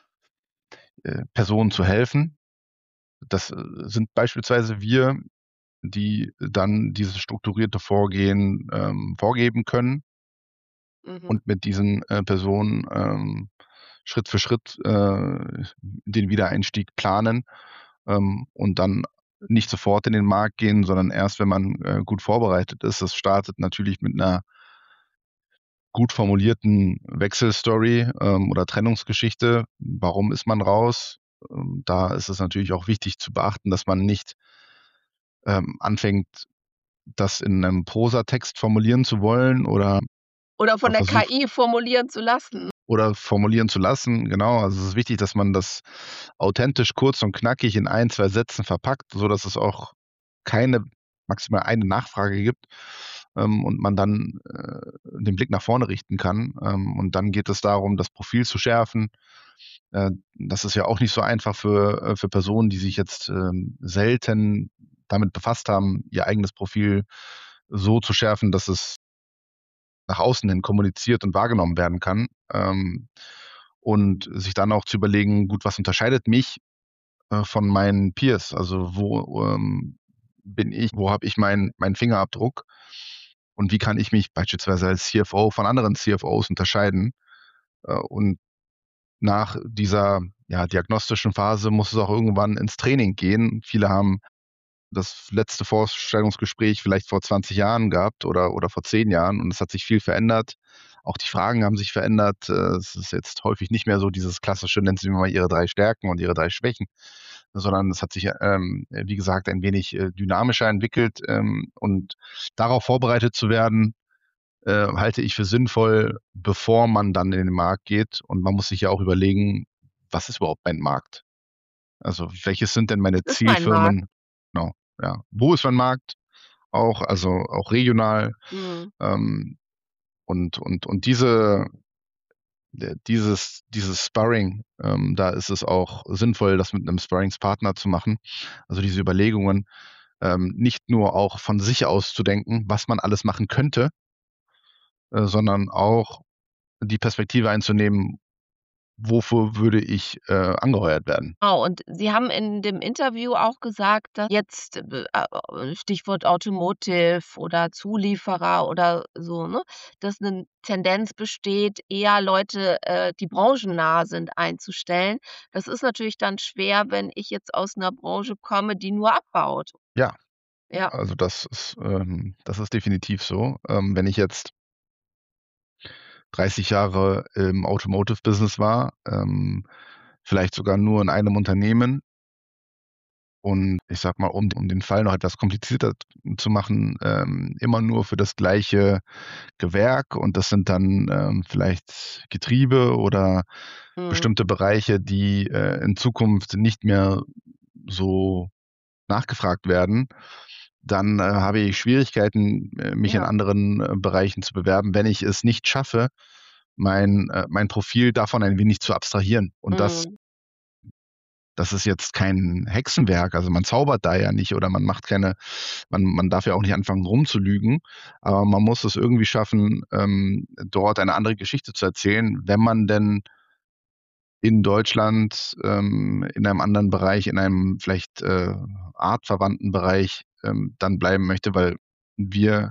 äh, Personen zu helfen. Das, äh, sind beispielsweise wir, die dann dieses strukturierte Vorgehen, ähm, vorgeben können Mhm. und mit diesen, äh, Personen, ähm, Schritt für Schritt, äh, den Wiedereinstieg planen, ähm, und dann nicht sofort in den Markt gehen, sondern erst, wenn man, äh, gut vorbereitet ist. Das startet natürlich mit 'ner gut formulierten Wechselstory, ähm, oder Trennungsgeschichte. Warum ist man raus? Ähm, da ist es natürlich auch wichtig zu beachten, dass man nicht ähm, anfängt, das in 'nem Prosatext formulieren zu wollen oder Oder von der versucht K I formulieren zu lassen. oder formulieren zu lassen, genau. Also, es ist wichtig, dass man das authentisch, kurz und knackig in ein, zwei Sätzen verpackt, sodass es auch keine maximal eine Nachfrage gibt, ähm, und man dann, äh, den Blick nach vorne richten kann. Ähm, und dann geht es darum, das Profil zu schärfen. Äh, das ist ja auch nicht so einfach für äh, für Personen, die sich jetzt, ähm, selten damit befasst haben, ihr eigenes Profil so zu schärfen, dass es nach außen hin kommuniziert und wahrgenommen werden kann. Ähm, und sich dann auch zu überlegen: „Gut, was unterscheidet mich, äh, von meinen Peers?“ Also, wo, ähm, bin ich wo habe ich meinen meinen Fingerabdruck und wie kann ich mich beispielsweise als CFO von anderen CFOs unterscheiden? Äh, und nach dieser, ja, diagnostischen Phase muss es auch irgendwann ins Training gehen. Viele haben das letzte Vorstellungsgespräch vielleicht vor zwanzig Jahren gehabt oder oder vor zehn Jahren und es hat sich viel verändert. Auch die Fragen haben sich verändert. Äh, es ist jetzt häufig nicht mehr so dieses klassische: „Nennen Sie mir mal Ihre drei Stärken und Ihre drei Schwächen“, sondern es hat sich, ähm, wie gesagt, ein wenig, äh, dynamischer entwickelt, ähm, und darauf vorbereitet zu werden, äh, halte ich für sinnvoll, bevor man dann in den Markt geht. Und man muss sich ja auch überlegen: „Was ist überhaupt mein Markt?“ Also, welches sind denn meine Das ist mein Markt. Zielfirmen? Genau, ja. Wo ist mein Markt? Auch also, auch regional, Mhm. ähm, und und und diese d dieses dieses Sparring, ähm, da ist es auch sinnvoll, das mit 'nem Sparringspartner zu machen. Also, diese Überlegungen, ähm, nicht nur auch von sich aus zu denken, was man alles machen könnte äh, sondern auch die Perspektive einzunehmen: „Wofür würde ich, äh, angeheuert werden?“ Genau, und Sie haben in dem Interview auch gesagt, dass jetzt, äh, äh, Stichwort Automotive oder Zulieferer oder so, ne, dass 'ne Tendenz besteht, eher Leute, äh, die branchennah sind, einzustellen. Das ist natürlich dann schwer, wenn ich jetzt aus 'ner Branche komme, die nur abbaut. Ja, Ja. also, das ist ähm, das ist definitiv so. Ähm, wenn ich jetzt dreißig Jahre im Automotive-Business war, ähm, vielleicht sogar nur in einem Unternehmen und ich sage mal, um um den Fall noch etwas komplizierter t zu machen, ähm, immer nur für das gleiche Gewerk und das sind dann, ähm, vielleicht Getriebe oder Mhm. bestimmte Bereiche, die, äh, in Zukunft nicht mehr so nachgefragt werden, dann, äh, habe ich Schwierigkeiten, äh, mich in Ja. anderen, äh, Bereichen zu bewerben, wenn ich es nicht schaffe, mein äh, mein Profil davon ein wenig zu abstrahieren. Und das Mhm. das ist jetzt kein Hexenwerk. Also, man zaubert da ja nicht oder man macht keine man man darf ja auch nicht anfangen rumzulügen, aber man muss es irgendwie schaffen, ähm, dort eine andere Geschichte zu erzählen, wenn man denn in Deutschland, ähm, in einem anderen Bereich, in einem vielleicht, äh, artverwandten Bereich, ähm, dann bleiben möchte, weil wir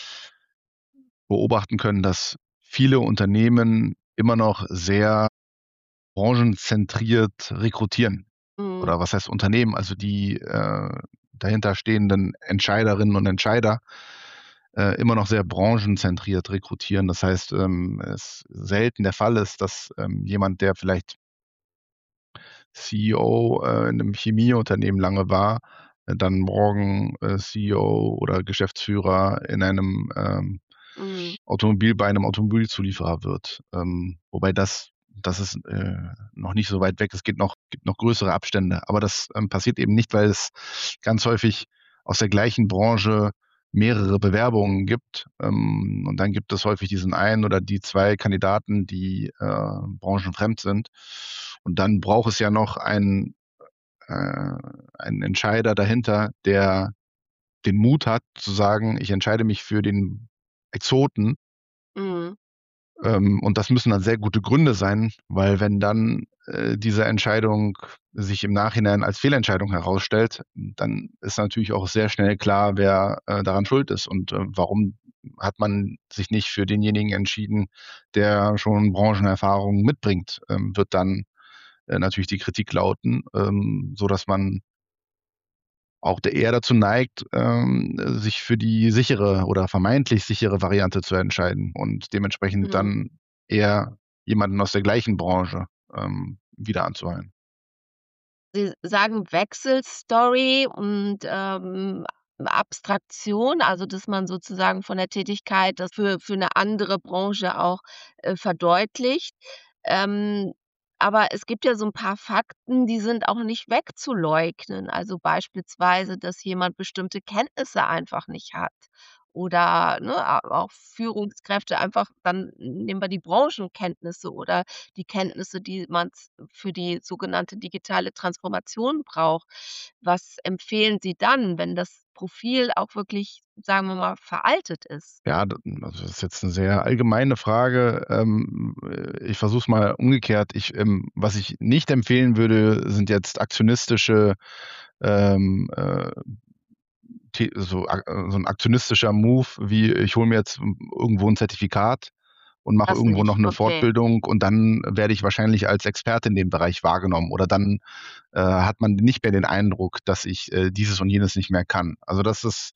beobachten können, dass viele Unternehmen immer noch sehr branchenzentriert rekrutieren. Mhm. Oder was heißt Unternehmen? Also, die, äh, dahinterstehenden Entscheiderinnen und Entscheider, äh, immer noch sehr branchenzentriert rekrutieren. Das heißt, ähm, es selten der Fall ist, dass, ähm, jemand, der vielleicht CEO, äh, in 'nem Chemieunternehmen lange war, äh, dann morgen, äh, CEO oder Geschäftsführer in einem, ähm, Mhm. Automobil bei 'nem Automobilzulieferer wird. Ähm, wobei das das ist, äh, noch nicht so weit weg. Es geht noch gibt noch größere Abstände. Aber das, ähm, passiert eben nicht, weil es ganz häufig aus der gleichen Branche mehrere Bewerbungen gibt. Ähm, und dann gibt es häufig diesen einen oder die zwei Kandidaten, die, äh, branchenfremd sind. Und dann braucht es ja noch einen äh, einen Entscheider dahinter, der den Mut hat zu sagen: „Ich entscheide mich für den Exoten.“ Mhm. Ähm, und das müssen dann sehr gute Gründe sein, weil wenn dann, äh, diese Entscheidung sich im Nachhinein als Fehlentscheidung herausstellt, dann ist natürlich auch sehr schnell klar, wer, äh, daran schuld ist und, äh, warum hat man sich nicht für denjenigen entschieden, der schon Branchenerfahrung mitbringt, ähm, wird dann, äh, natürlich die Kritik lauten, ähm, sodass man auch d eher dazu neigt, ähm, sich für die sichere oder vermeintlich sichere Variante zu entscheiden und dementsprechend Mhm. dann eher jemanden aus der gleichen Branche, ähm, wieder anzuheuern. Sie sagen Wechselstory und, ähm, Abstraktion, also, dass man sozusagen von der Tätigkeit das für für 'ne andere Branche auch, äh, verdeutlicht. Ähm, aber es gibt ja so 'n paar Fakten, die sind auch nicht wegzuleugnen. Also, beispielsweise, dass jemand bestimmte Kenntnisse einfach nicht hat oder, ne, a auch Führungskräfte einfach dann nehmen wir die Branchenkenntnisse oder die Kenntnisse, die man z für die sogenannte digitale Transformation braucht. Was empfehlen Sie dann, wenn das Profil auch wirklich, sagen wir mal, veraltet ist? Ja, d also, das ist jetzt 'ne sehr allgemeine Frage. Ähm, äh, ich versuche es mal umgekehrt. Ich ähm, was ich nicht empfehlen würde, sind jetzt aktionistische, ähm, äh, T so a äh, so 'n aktionistischer Move wie: „Ich hole mir jetzt m irgendwo 'n Zertifikat und mache Das irgendwo noch nicht, 'ne okay. Fortbildung und dann werde ich wahrscheinlich als Experte in dem Bereich wahrgenommen.“ Oder dann, äh, hat man nicht mehr den Eindruck, dass ich, äh, dieses und jenes nicht mehr kann. Also, das ist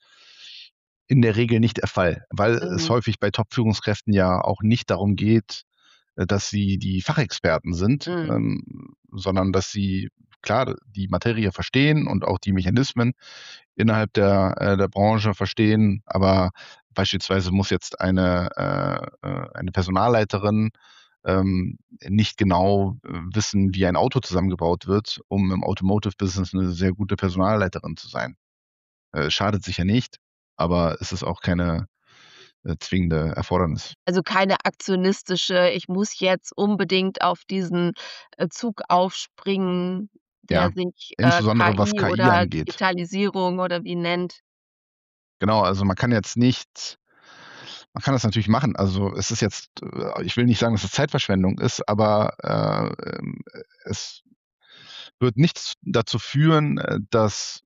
in der Regel nicht der Fall, weil es Mhm. häufig bei Top-Führungskräften ja auch nicht darum geht, äh, dass sie die Fachexperten sind, Mhm. ähm, sondern dass sie, klar, die Materie verstehen und auch die Mechanismen innerhalb der äh, der Branche verstehen. Aber beispielsweise muss jetzt eine äh, äh, eine Personalleiterin, ähm, nicht genau, äh, wissen, wie ein Auto zusammengebaut wird, um im Automotive-Business 'ne sehr gute Personalleiterin zu sein. Äh, schadet sicher nicht, aber es ist auch keine, äh, zwingende Erfordernis. Also, keine aktionistische: „Ich muss jetzt unbedingt auf diesen, äh, Zug aufspringen, der Ja, sich, äh, insbesondere was KI K I oder angeht. Digitalisierung oder wie nennt.“ Genau, also, man kann jetzt nicht man kann das natürlich machen. Also, es ist jetzt äh, ich will nicht sagen, dass es Zeitverschwendung ist, aber, äh, ähm, äh, es wird nichts dazu führen, äh, dass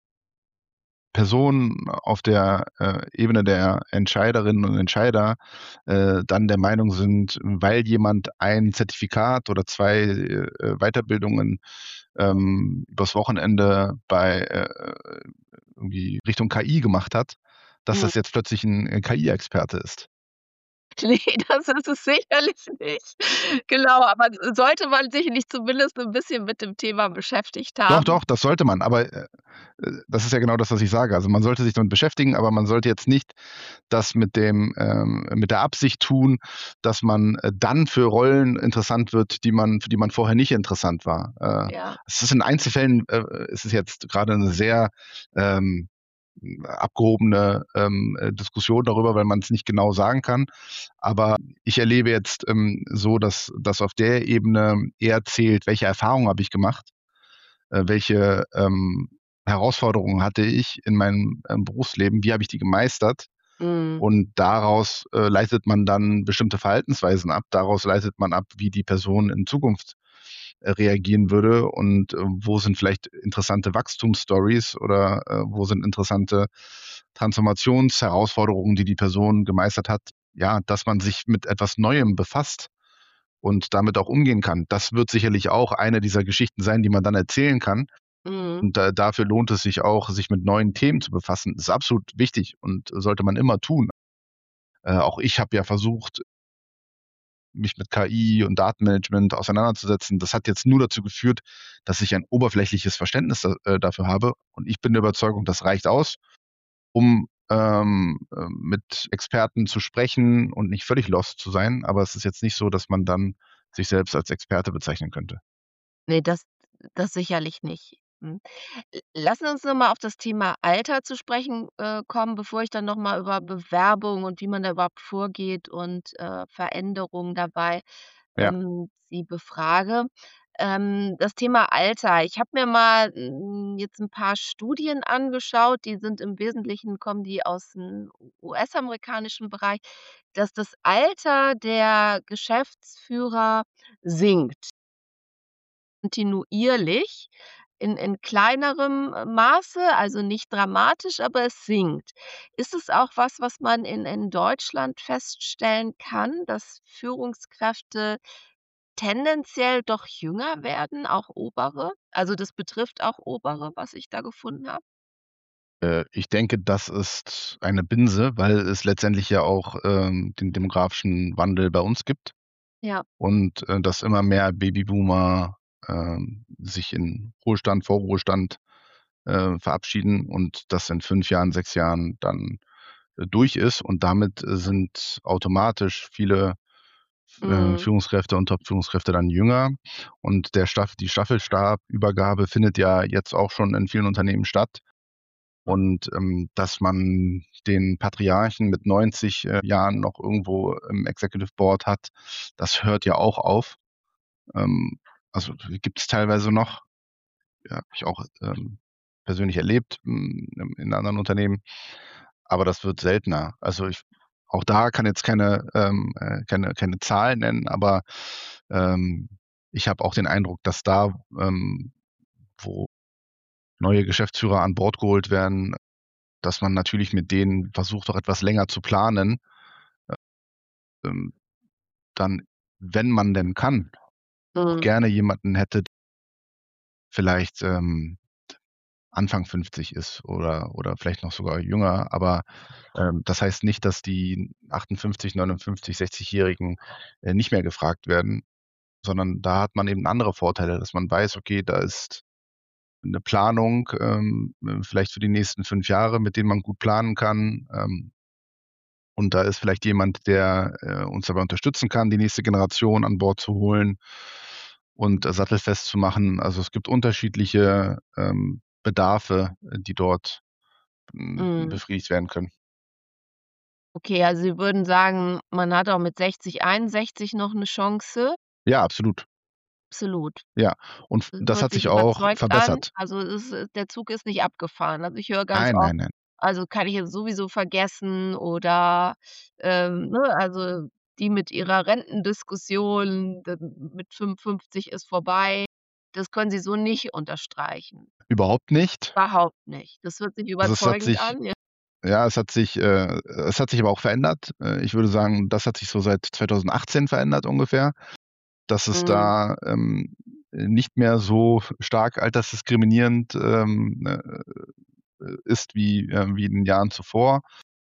Personen auf der, äh, Ebene der Entscheiderinnen und Entscheider, äh, dann der Meinung sind, weil jemand ein Zertifikat oder zwei, äh, äh, Weiterbildungen, ähm, übers Wochenende bei, äh, äh, irgendwie Richtung K I gemacht hat, dass Mhm. das jetzt plötzlich 'n, äh, K I-Experte ist. Ne, das ist es sicherlich nicht. Genau, aber s sollte man sich nicht zumindest 'n bisschen mit dem Thema beschäftigt Doch, haben? doch, das sollte man, aber, äh, äh, das ist ja genau das, was ich sage. Also, man sollte sich damit beschäftigen, aber man sollte jetzt nicht das mit dem ähm, mit der Absicht tun, dass man, äh, dann für Rollen interessant wird, die man für die man vorher nicht interessant war. Äh, Ja. es ist in Einzelfällen äh, ist es jetzt grade 'ne sehr, ähm, abgehobene, ähm, äh, Diskussion darüber, weil man's nicht genau sagen kann. Aber ich erlebe jetzt, ähm, so, dass dass auf der Ebene eher zählt: Welche Erfahrungen habe ich gemacht? Äh, welche, ähm, Herausforderungen hatte ich in meinem, ähm, Berufsleben? Wie habe ich die gemeistert? Mhm. Und daraus, äh, leitet man dann bestimmte Verhaltensweisen ab. Daraus leitet man ab, wie die Person in Zukunft, äh, reagieren würde und, äh, wo sind vielleicht interessante Wachstumsstories oder, äh, wo sind interessante Transformationsherausforderungen, die die Person gemeistert hat. Ja, dass man sich mit etwas Neuem befasst und damit auch umgehen kann. Das wird sicherlich auch eine dieser Geschichten sein, die man dann erzählen kann. Mhm. Und da dafür lohnt es sich auch, sich mit neuen Themen zu befassen. Ist absolut wichtig und sollte man immer tun. Äh, auch ich habe ja versucht mich mit K I und Datenmanagement auseinanderzusetzen. Das hat jetzt nur dazu geführt, dass ich ein oberflächliches Verständnis da äh, dafür habe. Und ich bin der Überzeugung, das reicht aus, um, ähm, äh, mit Experten zu sprechen und nicht völlig lost zu sein. Aber es ist jetzt nicht so, dass man dann sich selbst als Experte bezeichnen könnte. Ne, das das sicherlich nicht. Mhm. L lassen Sie uns noch mal auf das Thema Alter zu sprechen, äh, kommen, bevor ich dann noch mal über Bewerbung und wie man da überhaupt vorgeht und, äh, Veränderungen dabei, Ja. ähm, Sie befrage. Ähm, das Thema Alter. Ich habe mir mal, hm, jetzt 'n paar Studien angeschaut, die sind im Wesentlichen kommen die aus'm U S-amerikanischen Bereich, dass das Alter der Geschäftsführer sinkt kontinuierlich in in kleinerem, äh, Maße, also nicht dramatisch, aber es sinkt. Ist es auch was, was man in in Deutschland feststellen kann, dass Führungskräfte tendenziell doch jünger werden, auch obere? Also, das betrifft auch obere, was ich da gefunden habe? Äh, ich denke, das ist eine Binse, weil es letztendlich ja auch, ähm, den demografischen Wandel bei uns gibt Ja. und, äh, dass immer mehr Babyboomer, ähm, sich in Ruhestand, Vorruhestand, äh, verabschieden und das in fünf Jahren, sechs Jahren dann, äh, durch ist und damit, äh, sind automatisch viele F äh, Mhm. Führungskräfte und Top-Führungskräfte dann jünger und der Staff die Staffelstabübergabe findet ja jetzt auch schon in vielen Unternehmen statt. Und, ähm, dass man den Patriarchen mit neunzig, äh, Jahren noch irgendwo im Executive Board hat, das hört ja auch auf. Ähm, also, gibt's teilweise noch. Ja, habe ich auch, ähm, persönlich erlebt, hm, in in anderen Unternehmen, aber das wird seltener. Also, ich auch da kann jetzt keine, ähm, äh keine keine Zahlen nennen, aber, ähm, ich habe auch den Eindruck, dass da, ähm, wo neue Geschäftsführer an Bord geholt werden, dass man natürlich mit denen versucht, auch etwas länger zu planen. Äh, ähm, dann, wenn man denn kann, auch Mhm. gerne jemanden hätte vielleicht, ähm, Anfang fünfzig ist oder oder vielleicht noch sogar jünger, aber, ähm, das heißt nicht, dass die achtundfünfzig, neunundfünfzig, Sechzigjährigen, äh, nicht mehr gefragt werden, sondern da hat man eben andere Vorteile, dass man weiß, okay, da ist 'ne Planung, ähm, äh, vielleicht für die nächsten fünf Jahre, mit denen man gut planen kann, ähm und da ist vielleicht jemand, der, äh, uns dabei unterstützen kann, die nächste Generation an Bord zu holen und, äh, sattelfest zu machen. Also, es gibt unterschiedliche, ähm, Bedarfe, äh, die dort, hm, Mhm. befriedigt werden können. Okay, also Sie würden sagen, man hat auch mit sechzig, einundsechzig noch 'ne Chance? Ja, absolut. Absolut. Ja, und f Das das hört hat sich sich auch überzeugt an. verbessert. Also, es ist der Zug ist nicht abgefahren. Also, ich höre ganz Nein, oft: nein, nein. „Also, kann ich jetzt sowieso vergessen“ oder, ähm, ne, also, die mit ihrer Rentendiskussion, d mit fünfundfünfzig ist vorbei. Das können Sie so nicht unterstreichen? Überhaupt nicht. Überhaupt nicht. Das hört sich Also, es hat überzeugend sich an, ja. ja, es hat sich äh, es hat sich aber auch verändert. Äh, ich würde sagen, das hat sich so seit zweitausendachtzehn verändert ungefähr, dass es Mhm. da, ähm, äh, nicht mehr so stark altersdiskriminierend, ähm, äh, äh, ist wie, äh wie in den Jahren zuvor.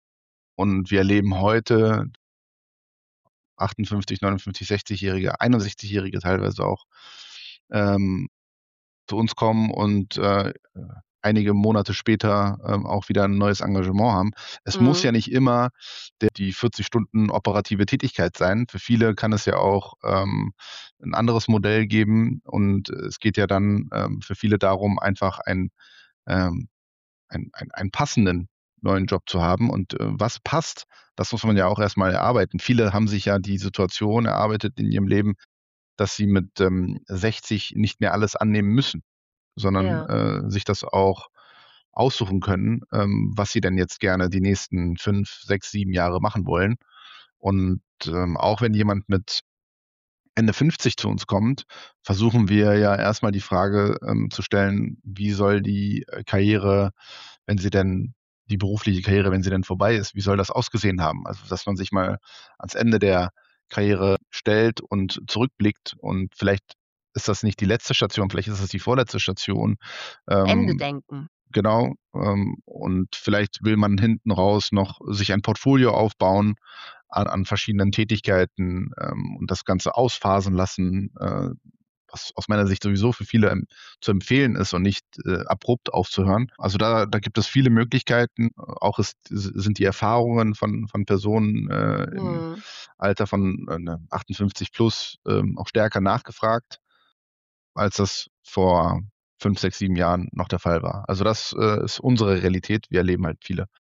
Und wir erleben heute achtundfünfzig, neunundfünfzig, Sechzigjährige, einundsechzigjährige teilweise auch, ähm, zu uns kommen und, äh, äh, einige Monate später, ähm, auch wieder 'n neues Engagement haben. Es muss Mhm. ja nicht immer der die vierzig Stunden operative Tätigkeit sein. Für viele kann es ja auch, ähm, 'n anderes Modell geben und es geht ja dann, ähm, für viele darum, einfach ein ähm, ein ein einen passenden neuen Job zu haben und, äh, was passt, das muss man ja auch erst mal erarbeiten. Viele haben sich ja die Situation erarbeitet in ihrem Leben, dass sie mit, ähm, sechzig nicht mehr alles annehmen müssen, sondern, Ja. äh, sich das auch aussuchen können, ähm, was sie denn jetzt gerne die nächsten fünf, sechs, sieben Jahre machen wollen. Und, ähm, auch wenn jemand mit Ende fünfzig zu uns kommt, versuchen wir ja erst mal die Frage, ähm, zu stellen: „Wie soll die, äh, Karriere, wenn sie denn die berufliche Karriere, wenn sie denn vorbei ist, wie soll das ausgesehen haben?“ Also, dass man sich mal ans Ende der Karriere stellt und zurückblickt und vielleicht ist das nicht die letzte Station, vielleicht ist es die vorletzte Station. Ende Ähm, denken. genau, ähm, und vielleicht will man hinten raus noch sich ein Portfolio aufbauen an an verschiedenen Tätigkeiten, ähm, und das Ganze ausphasen lassen, äh, was aus meiner Sicht sowieso für viele, ähm, zu empfehlen ist und nicht, äh, abrupt aufzuhören. Also, da da gibt es viele Möglichkeiten. Auch ist s sind die Erfahrungen von von Personen, äh, im Mhm. Alter von, äh, ne, achtundfünfzig plus, ähm, auch stärker nachgefragt, als das vor fünf, sechs, sieben Jahren noch der Fall war. Also, das, äh, ist unsere Realität. Wir erleben halt viele.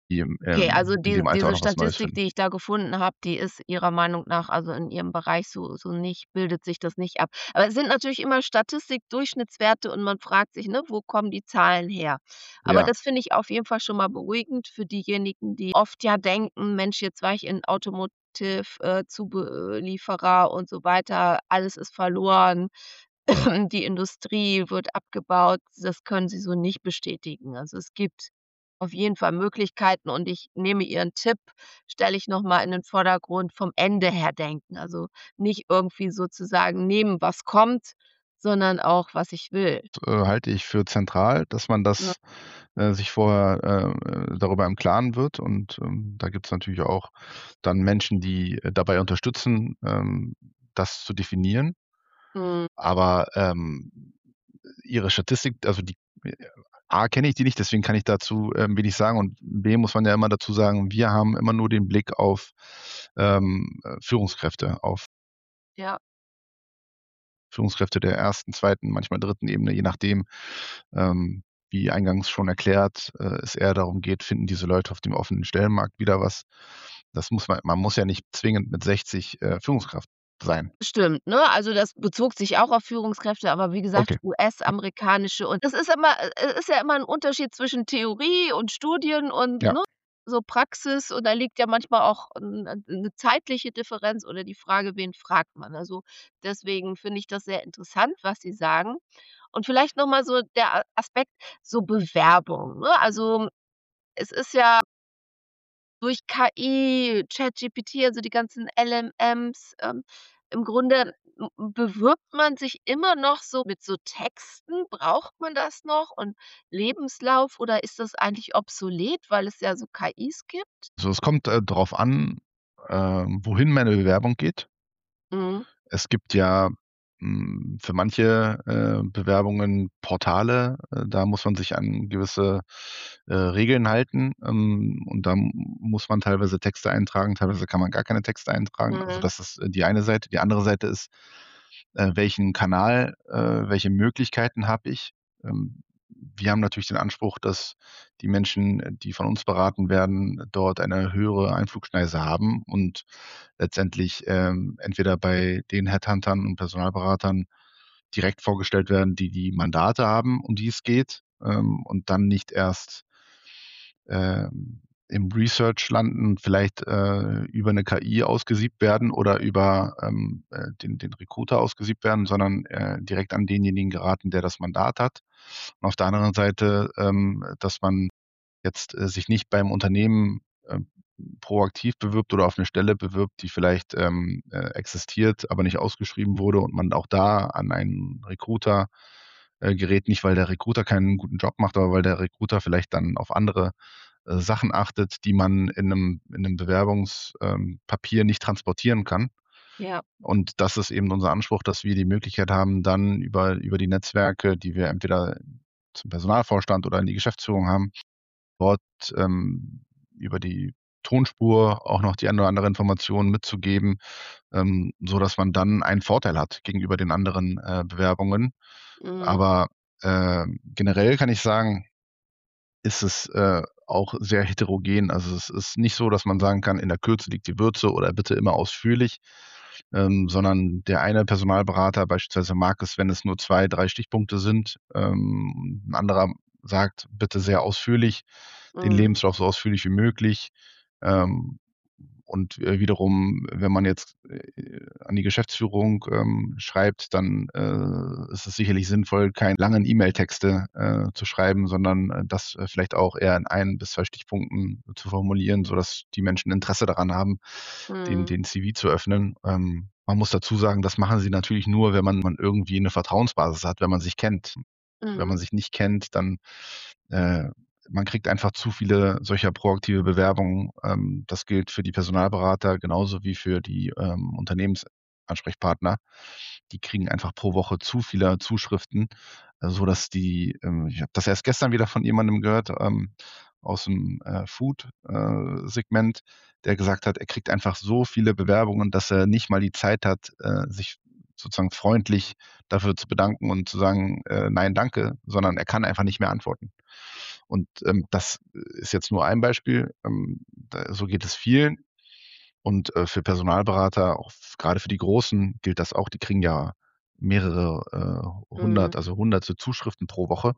die im Okay, also ähm, in die dem Alter auch diese noch was Neues Statistik, finden. die ich da gefunden habe, die ist Ihrer Meinung nach also in Ihrem Bereich so so nicht bildet sich das nicht ab. Aber es sind natürlich immer Statistik, Durchschnittswerte und man fragt sich, ne, wo kommen die Zahlen her? Aber Ja, das finde ich auf jeden Fall schon mal beruhigend für diejenigen, die oft ja denken: „Mensch, jetzt war ich in Automotive, äh, Zulieferer und so weiter, alles ist verloren, die Industrie wird abgebaut." Das können Sie so nicht bestätigen. Also, es gibt auf jeden Fall Möglichkeiten und ich nehme Ihren Tipp stelle ich noch mal in den Vordergrund, vom Ende her denken. Also, nicht irgendwie sozusagen nehmen, was kommt, sondern auch, was ich will. äh, halte ich für zentral, dass man Ja. das äh, sich vorher äh, äh, darüber im Klaren wird und, ähm, da gibt's natürlich auch dann Menschen, die, äh, dabei unterstützen, ähm, das zu definieren. Mhm. Aber, ähm, Ihre Statistik, also die äh, A, kenne ich die nicht, deswegen kann ich dazu, ähm, wenig sagen und B, muss man ja immer dazu sagen, wir haben immer nur den Blick auf, ähm, äh, Führungskräfte, auf Ja, Führungskräfte der ersten, zweiten, manchmal dritten Ebene, je nachdem, ähm, wie eingangs schon erklärt, äh, es eher darum geht, finden diese Leute auf dem offenen Stellenmarkt wieder was. Das muss man man muss ja nicht zwingend mit sechzig, äh, Führungskraft sein. stimmt, ne? Also, das bezog sich auch auf Führungskräfte, aber wie gesagt, Okay, U S-amerikanische und das ist immer äh, äh, ist ja immer 'n Unterschied zwischen Theorie und Studien und, ja. ne, so Praxis und da liegt ja manchmal auch 'n 'n 'ne zeitliche Differenz oder die Frage, wen fragt man? Also, deswegen finde ich das sehr interessant, was Sie sagen. Und vielleicht noch mal so der A Aspekt so Bewerbung, ne? Also, es ist ja durch K I, ChatGPT, also die ganzen L M Ms, ähm, im Grunde m bewirbt man sich immer noch so mit so Texten? Braucht man das noch und Lebenslauf oder ist das eigentlich obsolet, weil es ja so K Is gibt? Also, es kommt, äh, drauf an, ähm, wohin meine Bewerbung geht. Mhm, Es gibt ja, hm, für manche, äh, Bewerbungen Portale, äh, da muss man sich an gewisse, äh, Regeln halten, ähm, und da m muss man teilweise Texte eintragen, teilweise kann man gar keine Texte eintragen. Also, mhm, das ist, äh, die eine Seite. Die andere Seite ist, äh, welchen Kanal, äh welche Möglichkeiten habe ich? Ähm, Wir haben natürlich den Anspruch, dass die Menschen, äh, die von uns beraten werden, dort eine höhere Einflugschneise haben und letztendlich, ähm, entweder bei den Headhuntern und Personalberatern direkt vorgestellt werden, die die Mandate haben, um die es geht, ähm, und dann nicht erst, ähm, im Research landen, vielleicht, äh, über 'ne K I ausgesiebt werden oder über, ähm, äh, den den Recruiter ausgesiebt werden, sondern, äh, direkt an denjenigen geraten, der das Mandat hat. Und auf der anderen Seite, ähm, dass man jetzt, äh, sich nicht beim Unternehmen, ähm, proaktiv bewirbt oder auf 'ne Stelle bewirbt, die vielleicht, ähm, äh, existiert, aber nicht ausgeschrieben wurde und man auch da an einen Recruiter, äh, gerät, nicht weil der Recruiter keinen guten Job macht, aber weil der Recruiter vielleicht dann auf andere, äh, Sachen achtet, die man in 'nem in 'nem Bewerbungs ähm, Papier nicht transportieren kann. ja, Und das ist eben unser Anspruch, dass wir die Möglichkeit haben, dann über über die Netzwerke, die wir entweder zum Personalvorstand oder in die Geschäftsführung haben, dort, ähm, über die Tonspur auch noch die eine oder andere Information mitzugeben, ähm, sodass man dann einen Vorteil hat gegenüber den anderen, äh, Bewerbungen. mhm, Aber, ähm, generell kann ich sagen, ist es, äh, auch sehr heterogen. Also, es ist nicht so, dass man sagen kann: „In der Kürze liegt die Würze" oder „bitte immer ausführlich", ähm, sondern der eine Personalberater beispielsweise mag es, wenn es nur zwei, drei Stichpunkte sind. Ähm, 'n anderer sagt: „Bitte sehr ausführlich, den mhm, Lebenslauf so ausführlich wie möglich." Ähm, und, äh, wiederum, wenn man jetzt, äh, an die Geschäftsführung, ähm, schreibt, dann, äh, ist es sicherlich sinnvoll, keine langen E-Mail-Texte, äh, zu schreiben, sondern, äh, das, äh, vielleicht auch eher in ein bis zwei Stichpunkten zu formulieren, sodass die Menschen Interesse daran haben, den mhm, den C V zu öffnen. Ähm, man muss dazu sagen, das machen sie natürlich nur, wenn man man irgendwie 'ne Vertrauensbasis hat, wenn man sich kennt. Wenn mhm, man sich nicht kennt, dann äh, man kriegt einfach zu viele solcher proaktive Bewerbungen. Ähm, das gilt für die Personalberater genauso wie für die, ähm, Unternehmensansprechpartner. Die kriegen einfach pro Woche zu viele Zuschriften, äh, sodass die ähm, ich habe das erst gestern wieder von jemandem gehört, ähm, aus'm, äh, Food, äh, Segment, der gesagt hat, er kriegt einfach so viele Bewerbungen, dass er nicht mal die Zeit hat, äh, sich sozusagen freundlich dafür zu bedanken und zu sagen, äh: „Nein, danke", sondern er kann einfach nicht mehr antworten. Und, ähm, das ist jetzt nur ein Beispiel, ähm, da so geht es vielen. Und, äh, für Personalberater, auch f grade für die Großen gilt das auch, die kriegen ja mehrere, äh, Mhm. hundert, also hunderte Zuschriften pro Woche.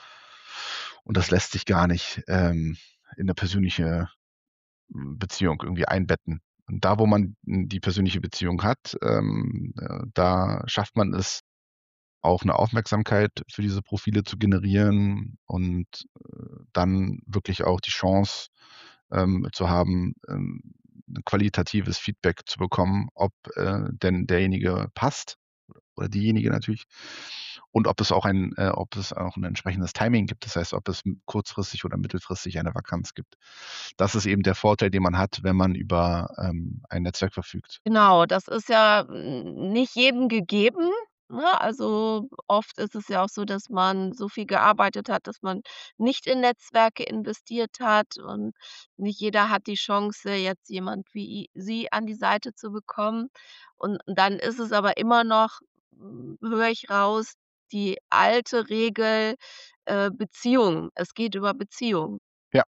Und das lässt sich gar nicht, ähm, in 'ne persönliche, hm, Beziehung irgendwie einbetten. Und da, wo man, hm, die persönliche Beziehung hat, ähm, äh, da schafft man es, auch 'ne Aufmerksamkeit für diese Profile zu generieren und, äh, dann wirklich auch die Chance, ähm, zu haben, ähm, 'n qualitatives Feedback zu bekommen, ob, äh, denn derjenige passt oder diejenige natürlich und ob es auch ein äh, ob es auch 'n entsprechendes Timing gibt. Das heißt, ob es m kurzfristig oder mittelfristig eine Vakanz gibt. Das ist eben der Vorteil, den man hat, wenn man über, ähm, ein Netzwerk verfügt. Genau, das ist ja n nicht jedem gegeben, ne? Also, oft ist es ja auch so, dass man so viel gearbeitet hat, dass man nicht in Netzwerke investiert hat und nicht jeder hat die Chance, jetzt jemand wie i Sie an die Seite zu bekommen. Und dann ist es aber immer noch, hm, höre ich raus, die alte Regel, äh, Beziehung. Es geht über Beziehung. Ja.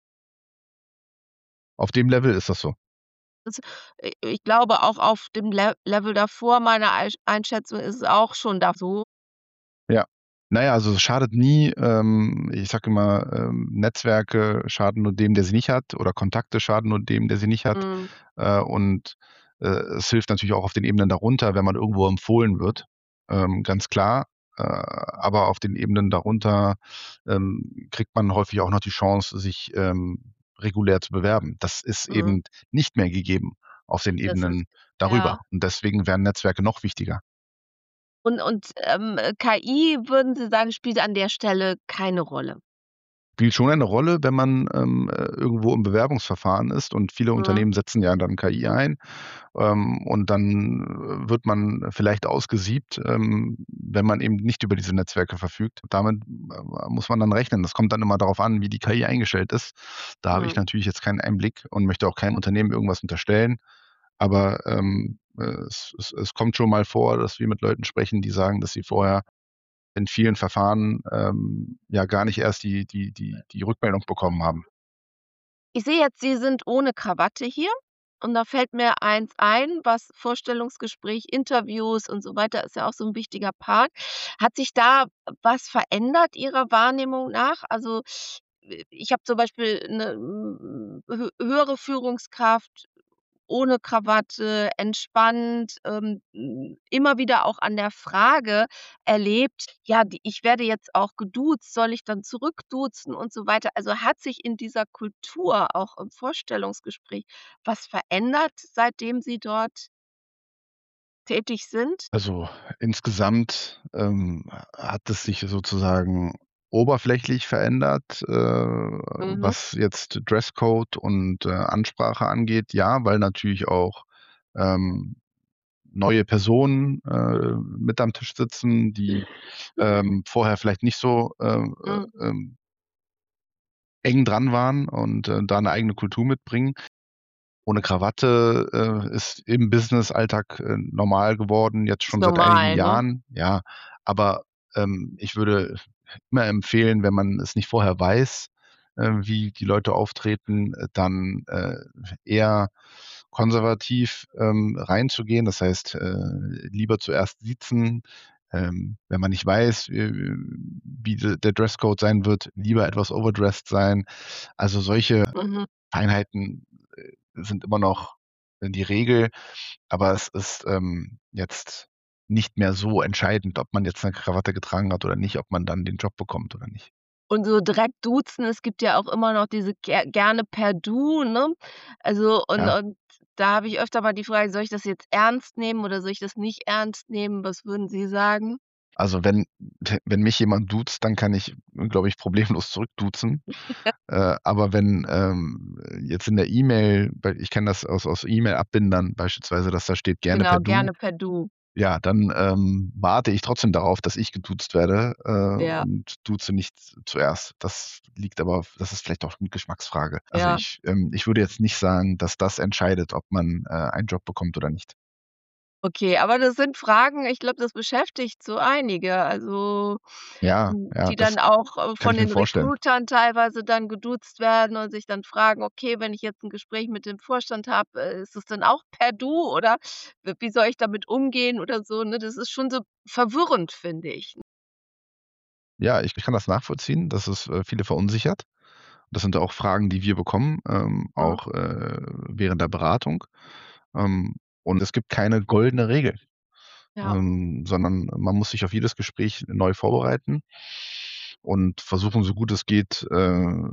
Auf dem Level ist das so. Das i ich glaube auch auf dem Le Level davor meiner Eisch Einschätzung ist es auch schon da so. Ja. Na ja, also, es schadet nie, ähm, ich sage immer, ähm, Netzwerke schaden nur dem, der sie nicht hat oder Kontakte schaden nur dem, der sie nicht hat. Mhm. Äh, und, äh, es hilft natürlich auch auf den Ebenen darunter, wenn man irgendwo empfohlen wird, ähm, ganz klar. Äh, aber auf den Ebenen darunter, ähm, kriegt man häufig auch noch die Chance, sich, ähm, regulär zu bewerben. Das ist Mhm. eben nicht mehr gegeben auf den Das ist Ebenen ja. darüber. Und deswegen werden Netzwerke noch wichtiger. Und und, ähm, K I, würden Sie sagen, spielt an der Stelle keine Rolle? Spielt schon eine Rolle, wenn man, ähm, äh, irgendwo im Bewerbungsverfahren ist und viele Mhm. Unternehmen setzen ja dann K I ein, ähm, und dann wird man vielleicht ausgesiebt, ähm, wenn man eben nicht über diese Netzwerke verfügt. Damit, äh, muss man dann rechnen. Das kommt dann immer darauf an, wie die K I eingestellt ist. Da habe ich Mhm. natürlich jetzt keinen Einblick und möchte auch keinem Unternehmen irgendwas unterstellen. Aber, ähm, äh, es es es kommt schon mal vor, dass wir mit Leuten sprechen, die sagen, dass sie vorher in vielen Verfahren, ähm, ja gar nicht erst die die die die Rückmeldung bekommen haben. Ich sehe jetzt, Sie sind ohne Krawatte hier und da fällt mir eins ein, was Vorstellungsgespräch, Interviews und so weiter ist ja auch so 'n wichtiger Part. Hat sich da was verändert Ihrer Wahrnehmung nach? Also, äh, ich habe zum Beispiel 'ne, hm, hö höhere Führungskraft ohne Krawatte, entspannt, ähm, hm, immer wieder auch an der Frage erlebt: „Ja, die ich werde jetzt auch geduzt, soll ich dann zurückduzen?“ und so weiter. Also, hat sich in dieser Kultur auch im Vorstellungsgespräch was verändert, seitdem Sie dort tätig sind? Also, insgesamt, ähm, hat es sich sozusagen oberflächlich verändert, äh, Mhm. was jetzt Dresscode und, äh, Ansprache angeht. Ja, weil natürlich auch, ähm, neue Personen, äh, mit am Tisch sitzen, die, ähm, vorher vielleicht nicht so, ähm, äh, Mhm. ähm eng dran waren und, äh, da 'ne eigene Kultur mitbringen. Ohne Krawatte, äh, ist im Businessalltag, äh, normal geworden, jetzt Ist schon seit einigen normal, ne? Jahren, ja. Aber, ähm, ich würde immer empfehlen, wenn man es nicht vorher weiß, äh, wie die Leute auftreten, äh, dann, äh, eher konservativ, ähm, reinzugehen. Das heißt, äh, lieber zuerst siezen. Ähm, wenn man nicht weiß, äh, wie de der Dresscode sein wird, lieber etwas overdressed sein. Also, solche Mhm. Feinheiten, äh, sind immer noch, äh, die Regel, aber es ist, ähm, jetzt nicht mehr so entscheidend, ob man jetzt 'ne Krawatte getragen hat oder nicht, ob man dann den Job bekommt oder nicht. Und so direkt duzen, es gibt ja auch immer noch diese ger gerne per Du, ne? Also, und Ja. und da habe ich öfter mal die Frage: „Soll ich das jetzt ernst nehmen oder soll ich das nicht ernst nehmen?“ Was würden Sie sagen? Also, wenn w wenn mich jemand duzt, dann kann ich, glaube ich, problemlos zurückduzen. Äh, aber wenn, ähm, jetzt in der E-Mail weil ich kenne das aus aus E-Mail-Abbindern beispielsweise, dass da steht: „Gerne per Genau, Du.“ gerne per Du. Ja, dann, ähm, warte ich trotzdem darauf, dass ich geduzt werde, äh, Ja. und duze nicht zuerst. Das liegt aber das ist vielleicht auch 'ne Geschmacksfrage. Also, Ja. ich ähm, ich würde jetzt nicht sagen, dass das entscheidet, ob man, äh, einen Job bekommt oder nicht. Okay, aber das sind Fragen, ich glaube, das beschäftigt so einige, also, Ja, hm, ja, die das dann auch, äh, kann von ich mir den vorstellen. Recruitern teilweise dann geduzt werden und sich dann fragen: „Okay, wenn ich jetzt 'n Gespräch mit dem Vorstand habe, äh, ist es dann auch per Du oder w wie soll ich damit umgehen?“ oder so, ne? Das ist schon so verwirrend, finde ich. Ja, ich kann das nachvollziehen, dass es, äh, viele verunsichert. Das sind auch Fragen, die wir bekommen, ähm, Mhm. auch, äh, während der Beratung. Ähm, und es gibt keine goldene Regel, Ja. ähm, sondern man muss sich auf jedes Gespräch neu vorbereiten und versuchen, so gut es geht, äh, äh,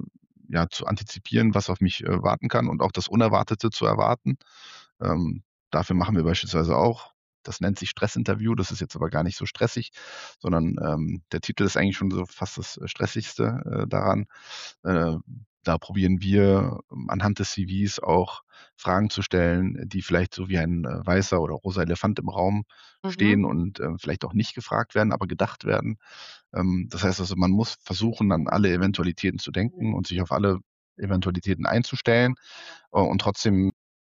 ja, zu antizipieren, was auf mich, äh, warten kann und auch das Unerwartete zu erwarten. Ähm, dafür machen wir beispielsweise auch das nennt sich Stressinterview, das ist jetzt aber gar nicht so stressig, sondern, ähm, der Titel ist eigentlich schon so fast das Stressigste, äh, daran. Äh, da probieren wir anhand des C Vs auch Fragen zu stellen, die vielleicht so wie ein, äh, weißer oder rosa Elefant im Raum Mhm. stehen und, äh, vielleicht auch nicht gefragt werden, aber gedacht werden. Ähm, das heißt also, man muss versuchen, an alle Eventualitäten zu denken und sich auf alle Eventualitäten einzustellen, äh, und trotzdem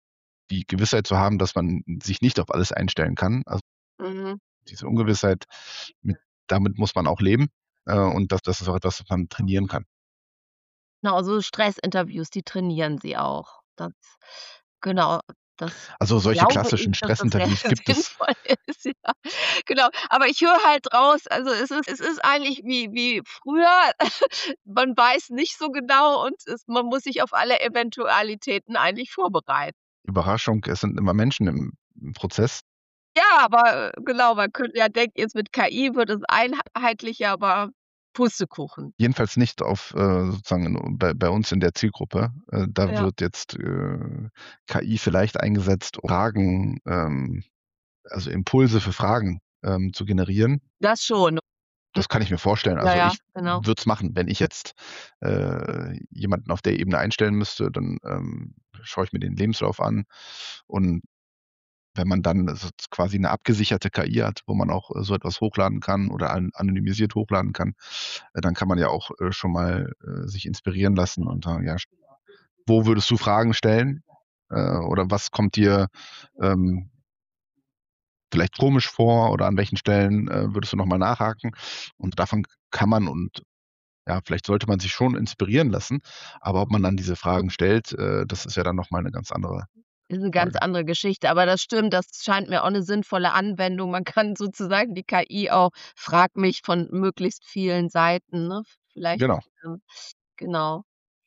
die Gewissheit zu haben, dass man sich nicht auf alles einstellen kann. Also Mhm. diese Ungewissheit, mit damit muss man auch leben, äh, und das das ist auch etwas, was man trainieren kann. Genau, so Stressinterviews, die trainieren Sie auch. Das genau, das Also, solche glaube ich, klassischen dass das sehr Stressinterviews gibt es sinnvoll ist, ja. Genau. Aber ich höre halt raus, also, es ist es ist eigentlich wie wie früher. Man weiß nicht so genau und es man muss sich auf alle Eventualitäten eigentlich vorbereiten. Überraschung, es sind immer Menschen im im Prozess. Ja, aber, äh, genau, man könnte ja denken, jetzt mit K I wird es einheitlicher, aber Pustekuchen. Jedenfalls nicht auf, äh, sozusagen bei bei uns in der Zielgruppe. Äh, da Ja. wird jetzt, äh, K I vielleicht eingesetzt, Fragen, ähm also, Impulse für Fragen, ähm, zu generieren. Das schon. Das kann ich mir vorstellen. Ja, Also, ja, ich genau. würde es machen. Wenn ich jetzt, äh, jemanden auf der Ebene einstellen müsste, dann, ähm, schaue ich mir den Lebenslauf an. Und wenn man dann so quasi 'ne abgesicherte K I hat, wo man auch, äh, so etwas hochladen kann oder an anonymisiert hochladen kann, äh, dann kann man ja auch, äh, schon mal, äh, sich inspirieren lassen und sagen: „Ja, sch wo würdest du Fragen stellen, äh, oder was kommt dir, ähm vielleicht komisch vor oder an welchen Stellen, äh, würdest du noch mal nachhaken?“ Und davon kann man und ja, vielleicht sollte man sich schon inspirieren lassen, aber ob man dann diese Fragen stellt, äh, das ist ja dann noch mal 'ne ganz andere Ist 'ne ganz Frage. andere Geschichte, aber das stimmt, das scheint mir auch 'ne sinnvolle Anwendung. Man kann sozusagen die K I auch „Frag mich“ von möglichst vielen Seiten, ne? Vielleicht, Genau. ähm genau.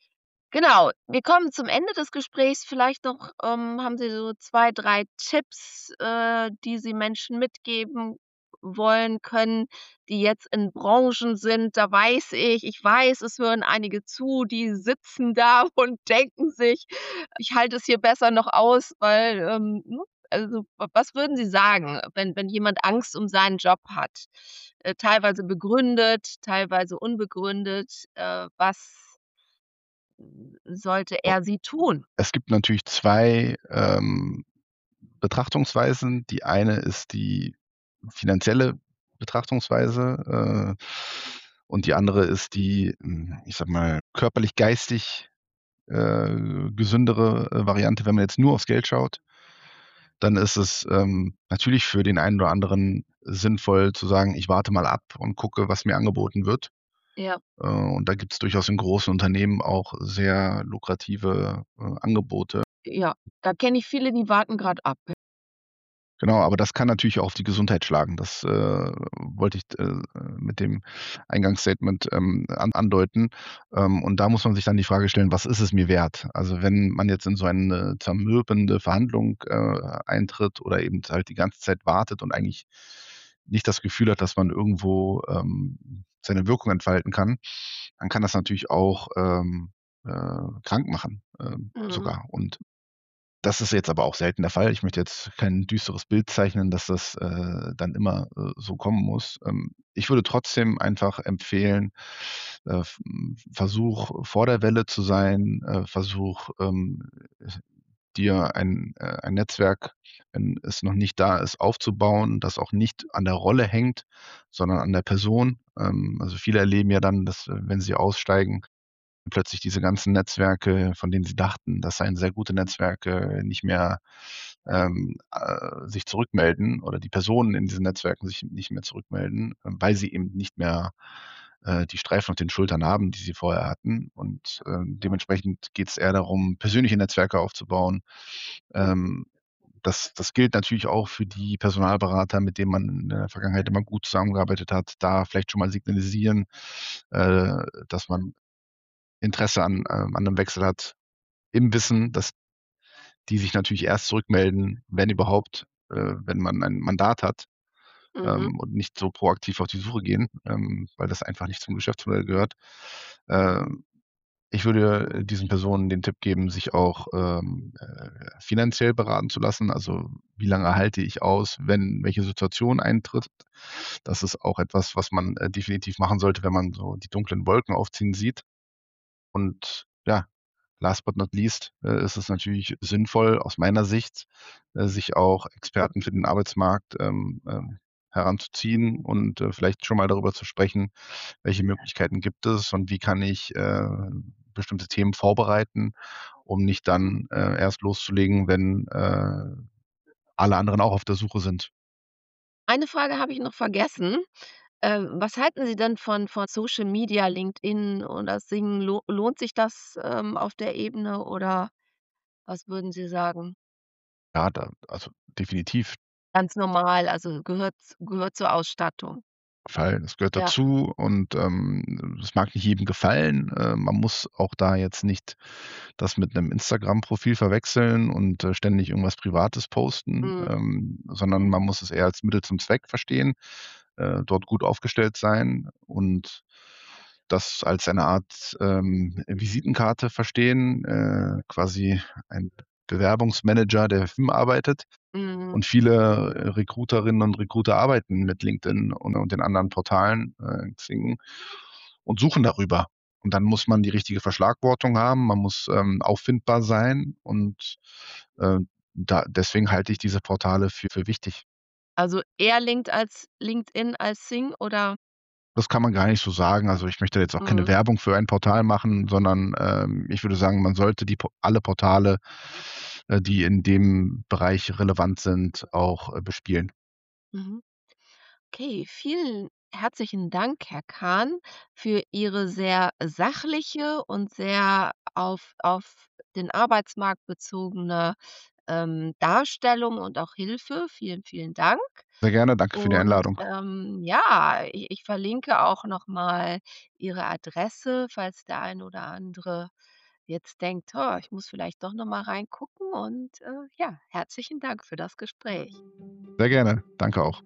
Genau, wir kommen zum Ende des Gesprächs. Vielleicht noch, ähm, haben Sie so zwei, drei Tipps, äh, die Sie Menschen mitgeben wollen können, die jetzt in Branchen sind. Da weiß ich ich weiß, es hören einige zu, die sitzen da und denken sich: „Ich halte es hier besser noch aus“, weil, ähm, ne? Also, w was würden Sie sagen, wenn wenn jemand Angst um seinen Job hat? Äh, teilweise begründet, teilweise unbegründet. Äh, was sollte O er, sie tun? es gibt natürlich zwei, ähm, Betrachtungsweisen. Die eine ist die finanzielle Betrachtungsweise, äh, und die andere ist die, hm, ich sage mal, körperlich, geistig, äh, gesündere, äh, Variante. Wenn man jetzt nur aufs Geld schaut, dann ist es, ähm, natürlich für den einen oder anderen sinnvoll zu sagen: „Ich warte mal ab und gucke, was mir angeboten wird.“ Ja. Äh, und da gibt's durchaus in großen Unternehmen auch sehr lukrative, äh, Angebote. Ja, da kenne ich viele, die warten grad ab. Genau, aber das kann natürlich auch auf die Gesundheit schlagen. Das, äh, wollte ich, äh, mit dem Eingangsstatement, ähm, an andeuten. Ähm, und da muss man sich dann die Frage stellen: „Was ist es mir wert?“ Also, wenn man jetzt in so eine zermürbende Verhandlung, äh, eintritt oder eben halt die ganze Zeit wartet und eigentlich nicht das Gefühl hat, dass man irgendwo, ähm, seine Wirkung entfalten kann, dann kann das natürlich auch, ähm, äh, krank machen, ähm, Mhm. sogar. Und das ist jetzt aber auch selten der Fall. Ich möchte jetzt kein düsteres Bild zeichnen, dass das, äh, dann immer, äh, so kommen muss. Ähm, ich würde trotzdem einfach empfehlen, äh, v versuch, vor der Welle zu sein, äh, versuch, ähm, dir ein äh, ein Netzwerk, wenn es noch nicht da ist, aufzubauen, das auch nicht an der Rolle hängt, sondern an der Person. Ähm, also, viele erleben ja dann, dass, wenn sie aussteigen plötzlich diese ganzen Netzwerke, von denen sie dachten, das seien sehr gute Netzwerke, nicht mehr, ähm, äh, sich zurückmelden oder die Personen in diesen Netzwerken sich nicht mehr zurückmelden, ähm, weil sie eben nicht mehr, äh, die Streifen auf den Schultern haben, die sie vorher hatten. Und, ähm, dementsprechend geht's eher darum, persönliche Netzwerke aufzubauen. Ähm, das das gilt natürlich auch für die Personalberater, mit denen man in der Vergangenheit immer gut zusammengearbeitet hat, da vielleicht schon mal signalisieren, äh, dass man Interesse an ähm, an 'nem Wechsel hat, im Wissen, dass die sich natürlich erst zurückmelden, wenn überhaupt, äh, wenn man ein Mandat hat, Mhm. ähm, und nicht so proaktiv auf die Suche gehen, ähm, weil das einfach nicht zum Geschäftsmodell gehört. Ähm, ich würde diesen Personen den Tipp geben, sich auch, ähm, äh, finanziell beraten zu lassen. Also, wie lange halte ich aus, wenn welche Situation eintritt? Das ist auch etwas, was man, äh, definitiv machen sollte, wenn man so die dunklen Wolken aufziehen sieht. Und ja, last but not least, äh, ist es natürlich sinnvoll aus meiner Sicht, äh, sich auch Experten für den Arbeitsmarkt, ähm, ähm, heranzuziehen und, äh, vielleicht schon mal darüber zu sprechen, welche Möglichkeiten gibt es und wie kann ich, äh, bestimmte Themen vorbereiten, um nicht dann, äh, erst loszulegen, wenn, äh, alle anderen auch auf der Suche sind. Eine Frage habe ich noch vergessen. Ähm, was halten Sie denn von von Social Media, LinkedIn oder Xing? Lo lohnt sich das, ähm, auf der Ebene oder was würden Sie sagen? Ja, da also definitiv. Ganz normal, also gehört gehört zur Ausstattung. Fall. Das gehört Ja. dazu und, ähm, es mag nicht jedem gefallen. Äh, man muss auch da jetzt nicht das mit 'nem Instagram-Profil verwechseln und, äh, ständig irgendwas Privates posten, Mhm. ähm, sondern man muss es eher als Mittel zum Zweck verstehen, äh, dort gut aufgestellt sein und das als eine Art, ähm, Visitenkarte verstehen, äh, quasi ein Bewerbungsmanager, der für arbeitet. Mhm. Und viele, äh, Recruiterinnen und Recruiter arbeiten mit LinkedIn und und den anderen Portalen, äh, Xing und suchen darüber. Und dann muss man die richtige Verschlagwortung haben, man muss, ähm, auffindbar sein und, äh, da deswegen halte ich diese Portale für für wichtig. Also eher Linkt als LinkedIn als Xing oder? Das kann man gar nicht so sagen. Also, ich möchte jetzt auch keine Mhm. Werbung für ein Portal machen, sondern, ähm, ich würde sagen, man sollte die Po alle Portale, äh, die in dem Bereich relevant sind, auch, äh, bespielen. Mhm. Okay, vielen herzlichen Dank, Herr Kahn, für Ihre sehr sachliche und sehr auf auf den Arbeitsmarkt bezogene, ähm, Darstellung und auch Hilfe. Vielen, vielen Dank. Sehr gerne, danke für die Und, Einladung. ähm, ja, i ich verlinke auch noch mal Ihre Adresse, falls der ein oder andere jetzt denkt: „Oh, ich muss vielleicht doch noch mal reingucken“ und, äh, ja, herzlichen Dank für das Gespräch. Sehr gerne, danke auch.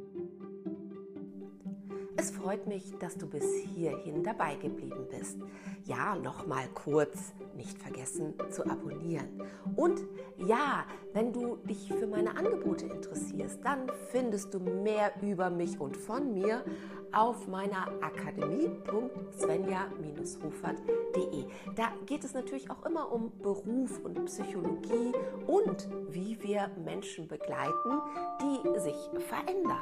Es freut mich, dass du bis hierhin dabei geblieben bist. Ja, nochmal kurz, nicht vergessen zu abonnieren. Und ja, wenn du dich für meine Angebote interessierst, dann findest du mehr über mich und von mir auf meiner akademie punkt svenja Bindestrich rufert punkt de. Da geht es natürlich auch immer um Beruf und Psychologie und wie wir Menschen begleiten, die sich verändern.